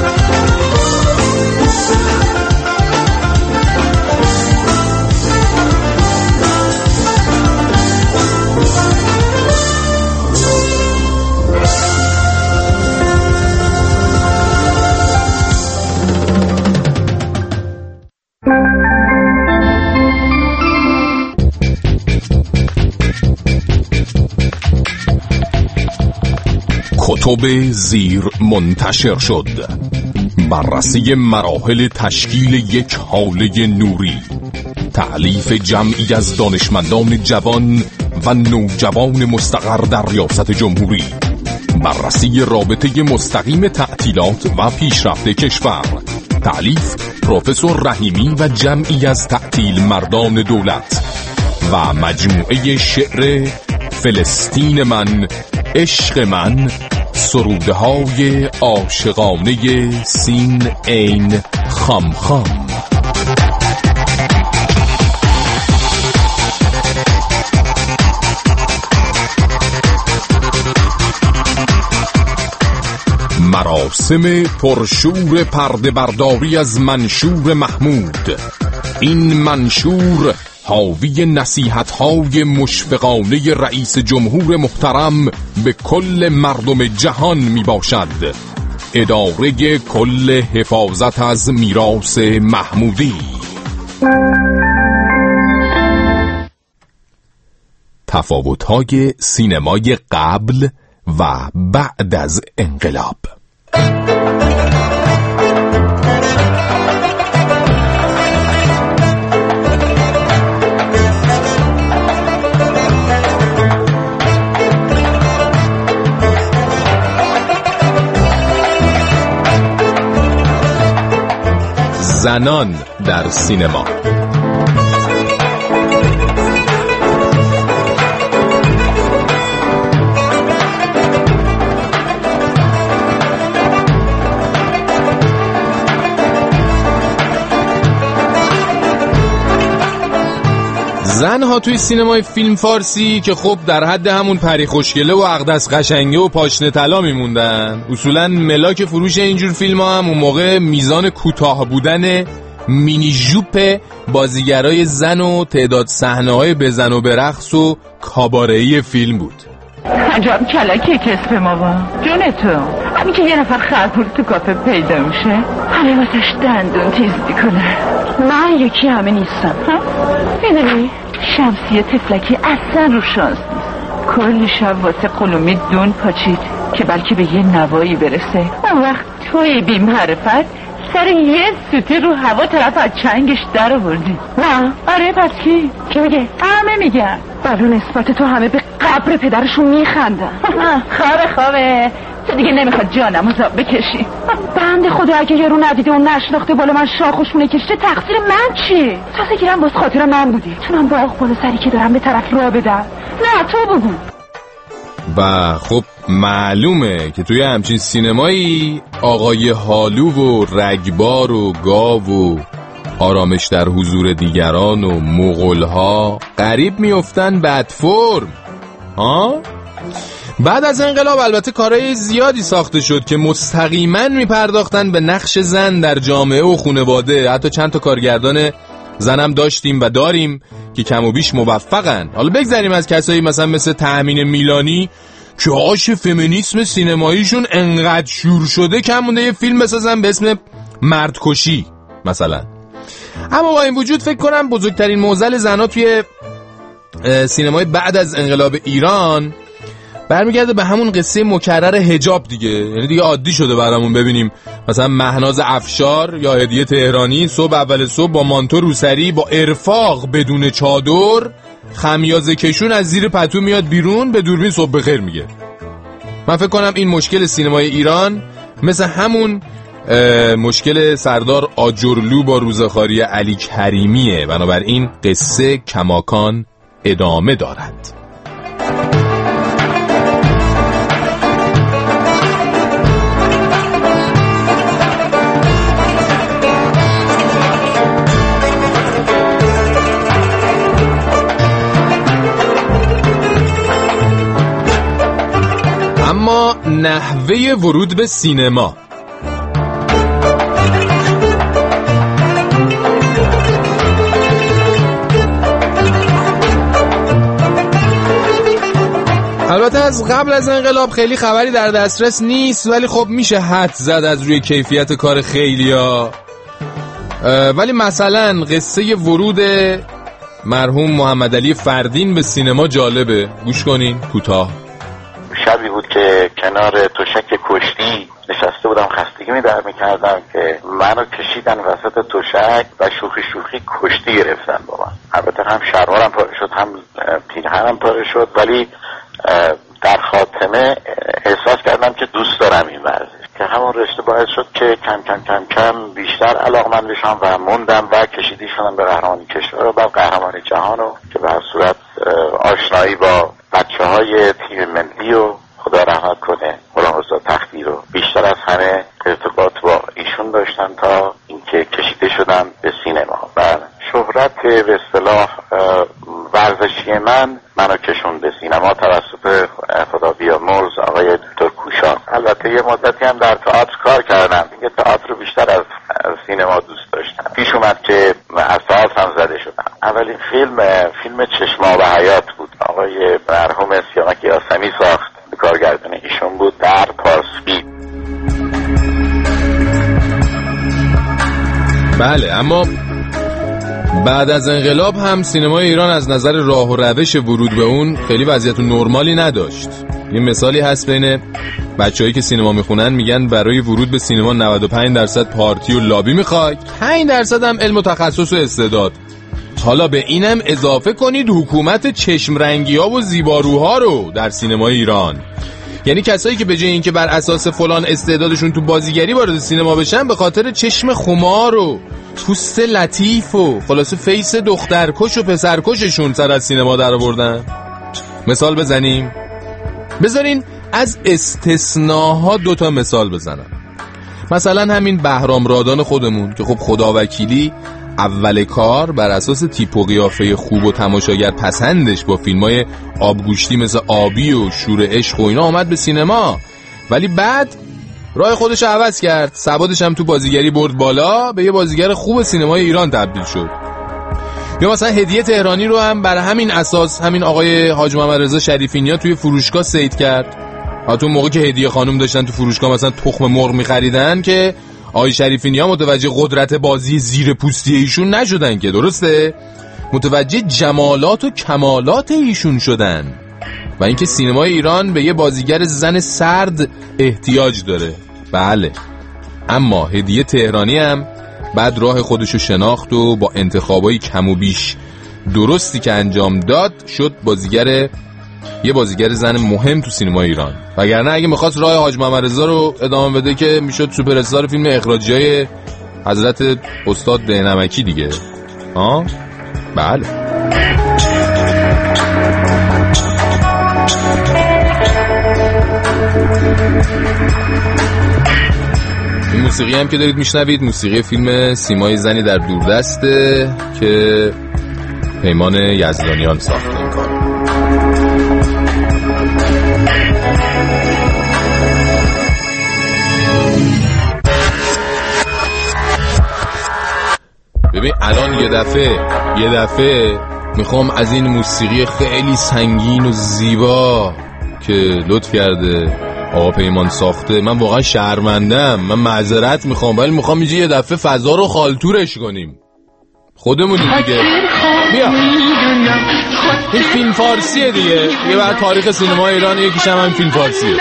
کتب زیر منتشر شد. بررسی مراحل تشکیل یک حاله نوری، تألیف جمعی از دانشمندان جوان و نوجوان مستقر در ریاست جمهوری، بررسی رابطه مستقیم تعطیلات و پیشرفت کشور، تألیف پروفسور رحیمی و جمعی از تعطیل مردان دولت، و مجموعه شعر فلسطین من، عشق من، سروده های عاشقانه سین عین خام خام. مراسم پرشور پرده برداری از منشور محمود. این منشور حاوی نصیحت‌های مشفقانه رئیس جمهور محترم به کل مردم جهان می باشد. اداره کل حفاظت از میراث محمودی. تفاوت‌های سینمای قبل و بعد از انقلاب. زنان در سینما. زنها توی سینمای فیلم فارسی که خب در حد همون پری خوشگله و عقدس قشنگه و پاشنه طلا میموندن. اصولا ملاک فروش اینجور فیلم ها هم اون موقع میزان کوتاه بودن مینی ژوپ بازیگرای زن و تعداد صحنه‌های بزن و برقص و کاباره‌ای فیلم بود. عجب کلکی کسب ما با جون تو همین که یه نفر خرپول تو کافه پیدا میشه همه واسش دندون تیز میکنه. من یکی همه نیستم. میدونی شمسیه تفلکی اصلا رو شانس نیست. کلی شب واسه قلومی دون پاچید که بلکه به یه نوایی برسه. اون وقت توی بی معرفت سر یه سوتی رو هوا طرف از چنگش در آوردی. نه آره پس کی میگه؟ همه میگن بلو نسبت تو همه به قبر پدرشون میخندن. خوابه تو دیگه نمیخواد جانم و زاب بکشی. بند خدا اگه یه رو ندیده و نشناخته بالا من شاخشونه کشته تقصیر من چی؟ تازه گیرم باز خاطر من بودی چونم باغ بالا سری که دارم به طرف را بدم. نه تو بگو. و خب معلومه که توی همچین سینمایی آقای حالو و رگبار و گاو و آرامش در حضور دیگران و مغول‌ها قریب میافتن بد فرم. بعد از انقلاب البته کارهای زیادی ساخته شد که مستقیما میپرداختن به نقش زن در جامعه و خانواده. حتی چند تا کارگردان زنم داشتیم و داریم که کم و بیش موفقن. حالا بگذاریم از کسایی مثل تأمین میلانی که آش فمینیسم سینماییشون انقدر شور شده کم مونده یه فیلم بسازن به اسم مردکشی مثلا. اما با این وجود فکر کنم بزرگترین معضل زنها توی سینمای بعد از انقلاب ایران برمیگرده به همون قصه مکرر حجاب دیگه. یعنی دیگه عادی شده برامون ببینیم مثلا مهناز افشار یا هدیه تهرانی صبح اول صبح با مانتو روسری با ارفاق بدون چادر خمیازه کشون از زیر پتو میاد بیرون به دوربین صبح بخیر میگه. من فکر کنم این مشکل سینمای ایران مثل همون مشکل سردار آجرلو با روزخواری علی کریمیه. بنابراین قصه کماکان ادامه دارد. اما نحوه ورود به سینما. البته از قبل از انقلاب خیلی خبری در دسترس نیست، ولی خب میشه حد زد از روی کیفیت کار خیلیا. ولی مثلا قصه ورود مرحوم محمد علی فردین به سینما جالبه. گوش کنین کوتاه. شبی بود که کنار تشک کشتی نشسته بودم، خستگی در میکردم که منو کشیدن وسط تشک و شوخی کشتی گرفتن با من. البته هم شلوارم پاره شد هم پیرهنم پاره شد، ولی در خاتمه احساس کردم که دوست دارم این ورزش، که همون رشته باعث شد که کم بیشتر علاقمند بشم و موندم و کشیده شدم به قهرمانی کشور و بعد قهرمانی جهان و که به هر صورت آشنایی با بچه‌های تیم ملی و خدا رحمت کنه غلام رضا تختی رو بیشتر از همه ارتباط با ایشون داشتم تا اینکه کشیده شدم به سینما و شهرت به اصطلاح ورزشی منو کشوند به سینما توسط خدا بیامرز آقای دکتر کوشا. البته یه مدتی هم در تئاتر کار کردم، دیگه تئاتر رو بیشتر از سینما دوست داشتم. پیش اومد که از تئاتر هم زده شدم. اولین فیلم چشم آب حیات بود، آقای مرحوم سیامک یاسمی ساخت، کارگردان ایشون بود، در پارسفی. بله، اما بعد از انقلاب هم سینمای ایران از نظر راه و روش ورود به اون خیلی وضعیت نرمالی نداشت. یه مثالی هست بین بچه‌هایی که سینما میخونن، میگن برای ورود به سینما 95% پارتی و لابی میخواد، 5% هم علم و تخصص و استعداد. حالا به اینم اضافه کنید حکومت چشم رنگی ها و زیباروها رو در سینمای ایران. یعنی کسایی که به جای اینکه بر اساس فلان استعدادشون تو بازیگری وارد سینما بشن، به خاطر چشم خمار و پوست لطیف و خلاصه فیس دخترکش و پسرکششون سر از سینما در آوردن. مثال بزنیم، بذارین از استثناها 2 مثال بزنم. مثلا همین بهرام رادان خودمون که خب خداوکیلی اول کار بر اساس تیپ و قیافه خوب و تماشاگر پسندش با فیلمای آبگوشتی مثل آبی و شور عشق و اینا آمد به سینما، ولی بعد راه خودش عوض کرد، سوادش هم تو بازیگری برد بالا، به یه بازیگر خوب سینمای ایران تبدیل شد. یا مثلا هدیه تهرانی رو هم بر همین اساس همین آقای حاج محمد رضا شریفینیا توی فروشگاه صید کرد. تو موقع که هدیه خانم داشتن تو فروشگاه مثلا تخم مرغ می‌خریدن که آقای شریفینیا متوجه قدرت بازی زیر پوستی ایشون نشدن که، درسته؟ متوجه جمالات و کمالات ایشون شدن و اینکه سینمای ایران به یه بازیگر زن سرد احتیاج داره. بله، اما هدیه تهرانی هم بعد راه خودشو شناخت و با انتخابای کم و بیش درستی که انجام داد شد یه بازیگر زن مهم تو سینمای ایران. وگرنه اگه میخواست راه حاج محمد رضا رو ادامه بده که میشد سوپر استار فیلم اخراجیای حضرت استاد دهنمکی دیگه. بله. این موسیقی هم که دارید میشنوید موسیقی فیلم سیمای زنی در دوردسته که پیمان یزدانیان ساخته این کار. ببین الان یه دفعه میخوام از این موسیقی خیلی سنگین و زیبا که لطف کرده آقا پیمان ساخته، من واقعا شرمندم، من معذرت میخوام، ولی میخوام اینجا یه دفعه فضا رو خالتورش کنیم، خودمونی دیگه. بیا این فیلم فارسیه دیگه، یه بعد تاریخ سینما ایران یکیش هم فیلم فارسیه.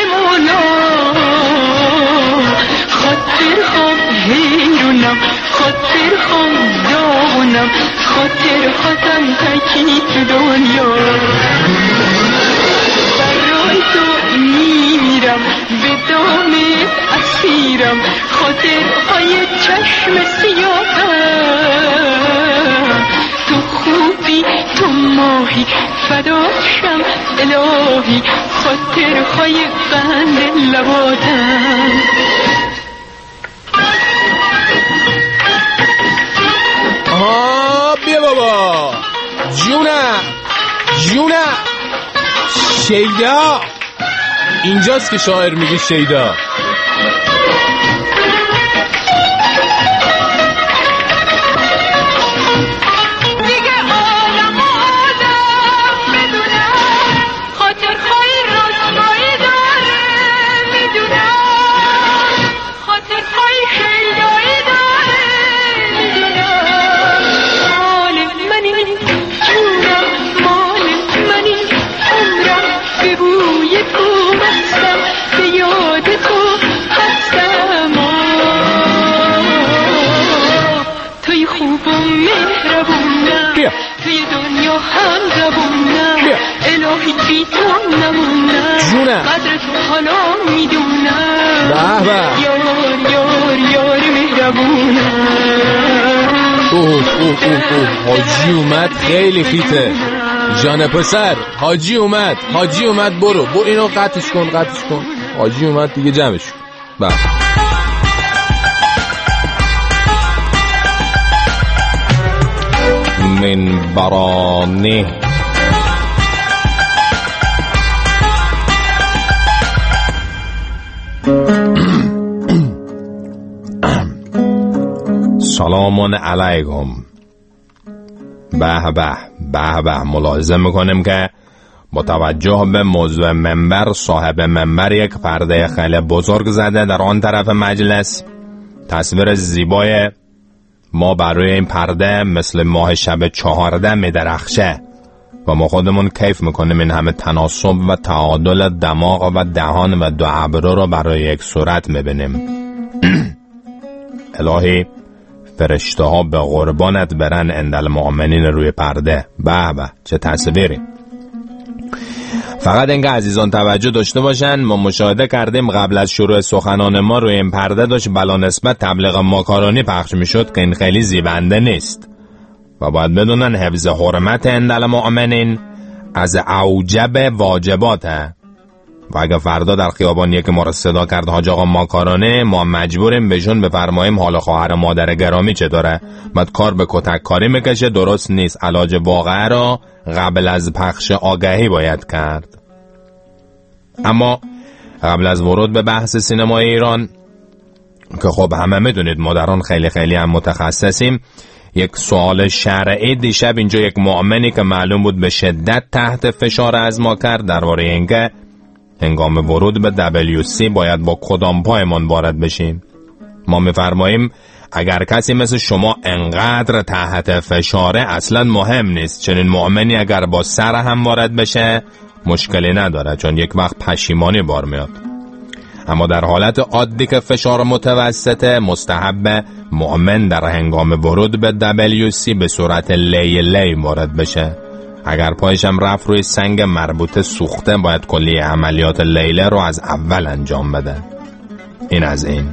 خاطر خام داغونم، خاطر خودم تکی تو دنیا، برای تو میمیرم، به دامت اسیرم، خاطرهای چشم سیاهم، تو خوبی تو ماهی فداشم الهی، خاطرهای قند لباتم. بیا بابا جونه شیدا اینجاست که شاعر میگه شیدا. جونه قدر تو حالا میدونم، یار مهربونم. حاجی اومد خیلی خیته جان پسر، حاجی اومد برو اینو قطعش کن حاجی اومد دیگه جمعش کن. من برانه سلام علیکم. به ملاحظه میکنیم که با توجه به موضوع منبر، صاحب منبر یک پرده خیلی بزرگ زده در آن طرف مجلس. تصویر زیبای ما برای این پرده مثل ماه شب 14 میدرخشه و ما خودمون کیف میکنیم این همه تناسب و تعادل دماغ و دهان و دو ابرو رو برای یک صورت میبینیم. الهی فرشته ها به قربانت برن اندل مؤمنین روی پرده. به چه تصویری. فقط اینکه عزیزان توجه داشته باشن، ما مشاهده کردیم قبل از شروع سخنان ما روی این پرده داشت بلا نسبت تبلیغ ماکارونی پخش میشد که این خیلی زیبنده نیست و باید بدونن حفظ حرمت اندل مؤمنین از اوجب واجباته و اگه فردا در خیابان یکی ما رو صدا کرد حاج آقا ماکارونه، ما مجبوریم بهشون بفرماییم حال خواهر مادر گرامی چطوره، بعد کار به کتک کاری میکشه، درست نیست. علاج واقعه را قبل از پخش آگهی باید کرد. اما قبل از ورود به بحث سینمای ایران که خب همه میدونید ما در آن خیلی خیلی هم متخصصیم، یک سوال شرعی دیشب اینجا یک مؤمنی که معلوم بود به شدت تحت فشار از ما کرد درباره اینکه هنگام ورود به WC باید با کدام پایمان وارد بشیم. ما میفرماییم اگر کسی مثل شما انقدر تحت فشاره اصلا مهم نیست، چنین مؤمنی اگر با سر هم وارد بشه مشکلی نداره، چون یک وقت پشیمانی بار میاد. اما در حالت عادی که فشار متوسطه، مستحب مؤمن در هنگام ورود به WC به صورت لی وارد بشه. اگر پایش هم رفت روی سنگ مربوطه سوخته، باید کلی عملیات لیله رو از اول انجام بده. این از این.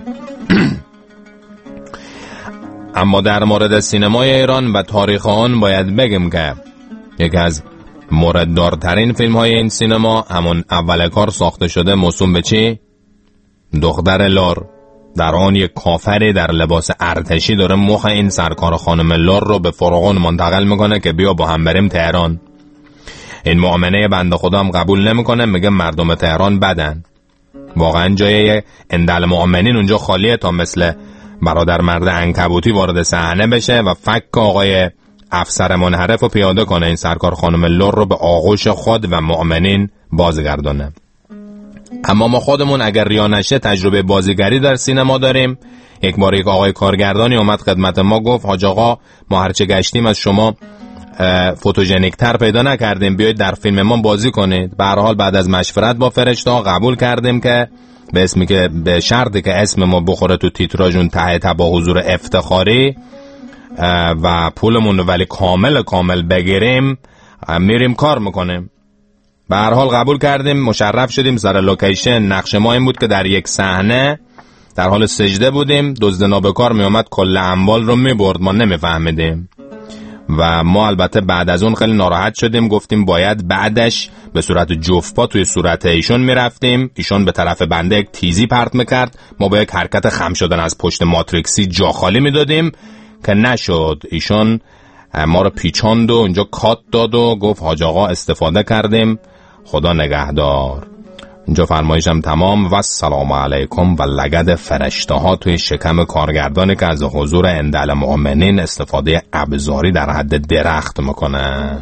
اما در مورد سینمای ایران و تاریخ آن باید بگم که یکی از مورددارترین فیلم های این سینما همون اول کار ساخته شده موسوم به چی؟ دختر لار. در آن یک کافری در لباس ارتشی داره مخ این سرکار خانم لار رو به فرعون منتقل میکنه که بیا با هم بریم تهران. این مؤمنه بنده خدا هم قبول نمیکنه، میگه مردم تهران بدن. واقعا جای اندل مؤمنین اونجا خالیه تا مثل برادر مرد عنکبوتی وارد صحنه بشه و فک آقای افسر منحرف رو پیاده کنه، این سرکار خانم لور رو به آغوش خود و مؤمنین بازگردانه. اما ما خودمون اگر ریا نشه تجربه بازیگری در سینما داریم. یک بار یک آقای کارگردانی اومد خدمت ما گفت حاج آقا ما هرچه گشتیم از شما فوتوژنیک تر پیدا نکردیم، بیایید در فیلم ما بازی کنید. به هر حال بعد از مشورت با فرشته قبول کردیم که به اسمی که به شرطی که اسم ما بخوره تو تیتراژون ته با حضور افتخاری و پولمون ولی کامل بگیریم میریم کار میکنیم. به هر حال قبول کردیم، مشرف شدیم. سر لوکیشن نقش ما این بود که در یک صحنه در حال سجده بودیم، دزد نابکار می اومد کل اموال رو میبرد، ما نمیفهمیدیم و ما البته بعد از اون خیلی ناراحت شدیم، گفتیم باید بعدش به صورت جفت توی صورت ایشون میرفتیم، ایشون به طرف بنده یک تیزی پرت میکرد، ما با یک حرکت خم شدن از پشت ماتریکسی جا خالی میدادیم که نشد. ایشون ما رو پیچاند و اینجا کات داد و گفت حاج آقا استفاده کردیم، خدا نگهدار. اینجا فرمایشم تمام و السلام علیکم و لگد فرشته ها توی شکم کارگردانی که از حضور اندل مؤمنین استفاده ابزاری در حد درخت میکنه.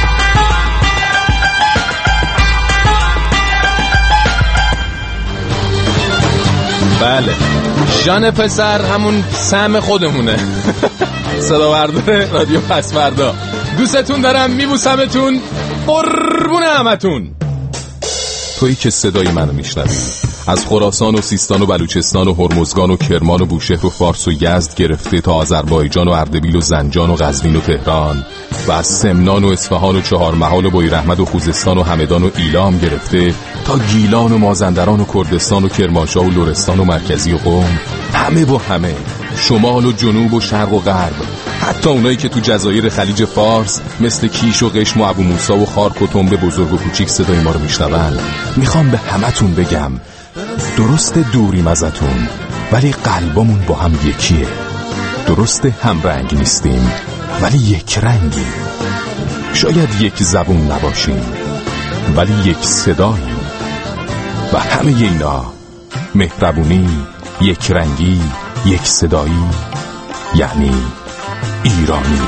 بله جان پسر همون سهم خودمونه. صدا بردار رادیو پسوردا. دوستتون دارم، میبوسمتون، قربون همتون. تویی که صدای منو میشنوی از خراسان و سیستان و بلوچستان و هرمزگان و کرمان و بوشهر و فارس و یزد گرفته تا آذربایجان و اردبیل و زنجان و قزوین و تهران و از سمنان و اصفهان و چهارمحال و بویراحمد و خوزستان و همدان و ایلام گرفته تا گیلان و مازندران و کردستان و کرمانشاه و لرستان و مرکزی و قم، همه با همه، شمال و جنوب و شرق و غرب، حتی اونایی که تو جزایر خلیج فارس مثل کیش و قشم و ابو موسی و خارک و تنبه بزرگ و کوچیک صدای ما رو میشنون. میخوام به همتون بگم درست دوریم ازتون ولی قلبمون با هم یکیه. درست هم رنگ نیستیم ولی یک رنگیم. شاید یک زبون نباشیم ولی یک صداییم و همه اینا مهربونی، یک رنگی، یک صدایی، یعنی ایرانی.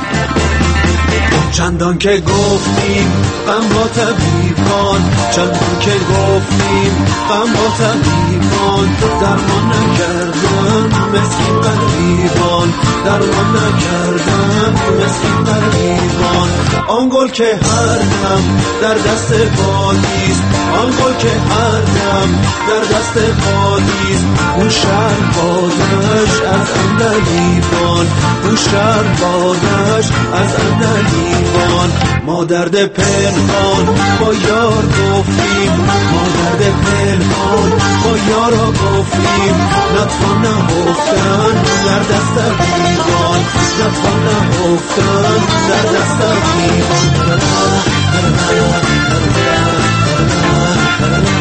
چندان که گفتیم غم با طبیبان، چندان که گفتیم غم با طبیبان، درمان نکردن مسکین غریبان، درمان نکردن مسکین غریبان. آن گل که هر دم در دست بادیست، آن گل که هر دم در دست بادیست، اون شهر بادش از اندلیبان، اون شهر بادش از اندلیبان. ما درد پنهان با یار گفتیم، ما درد پنهان با یارا گفتیم، نتوان نهفتن در دست دیوان، نتوان نهفتن در دست دیوان.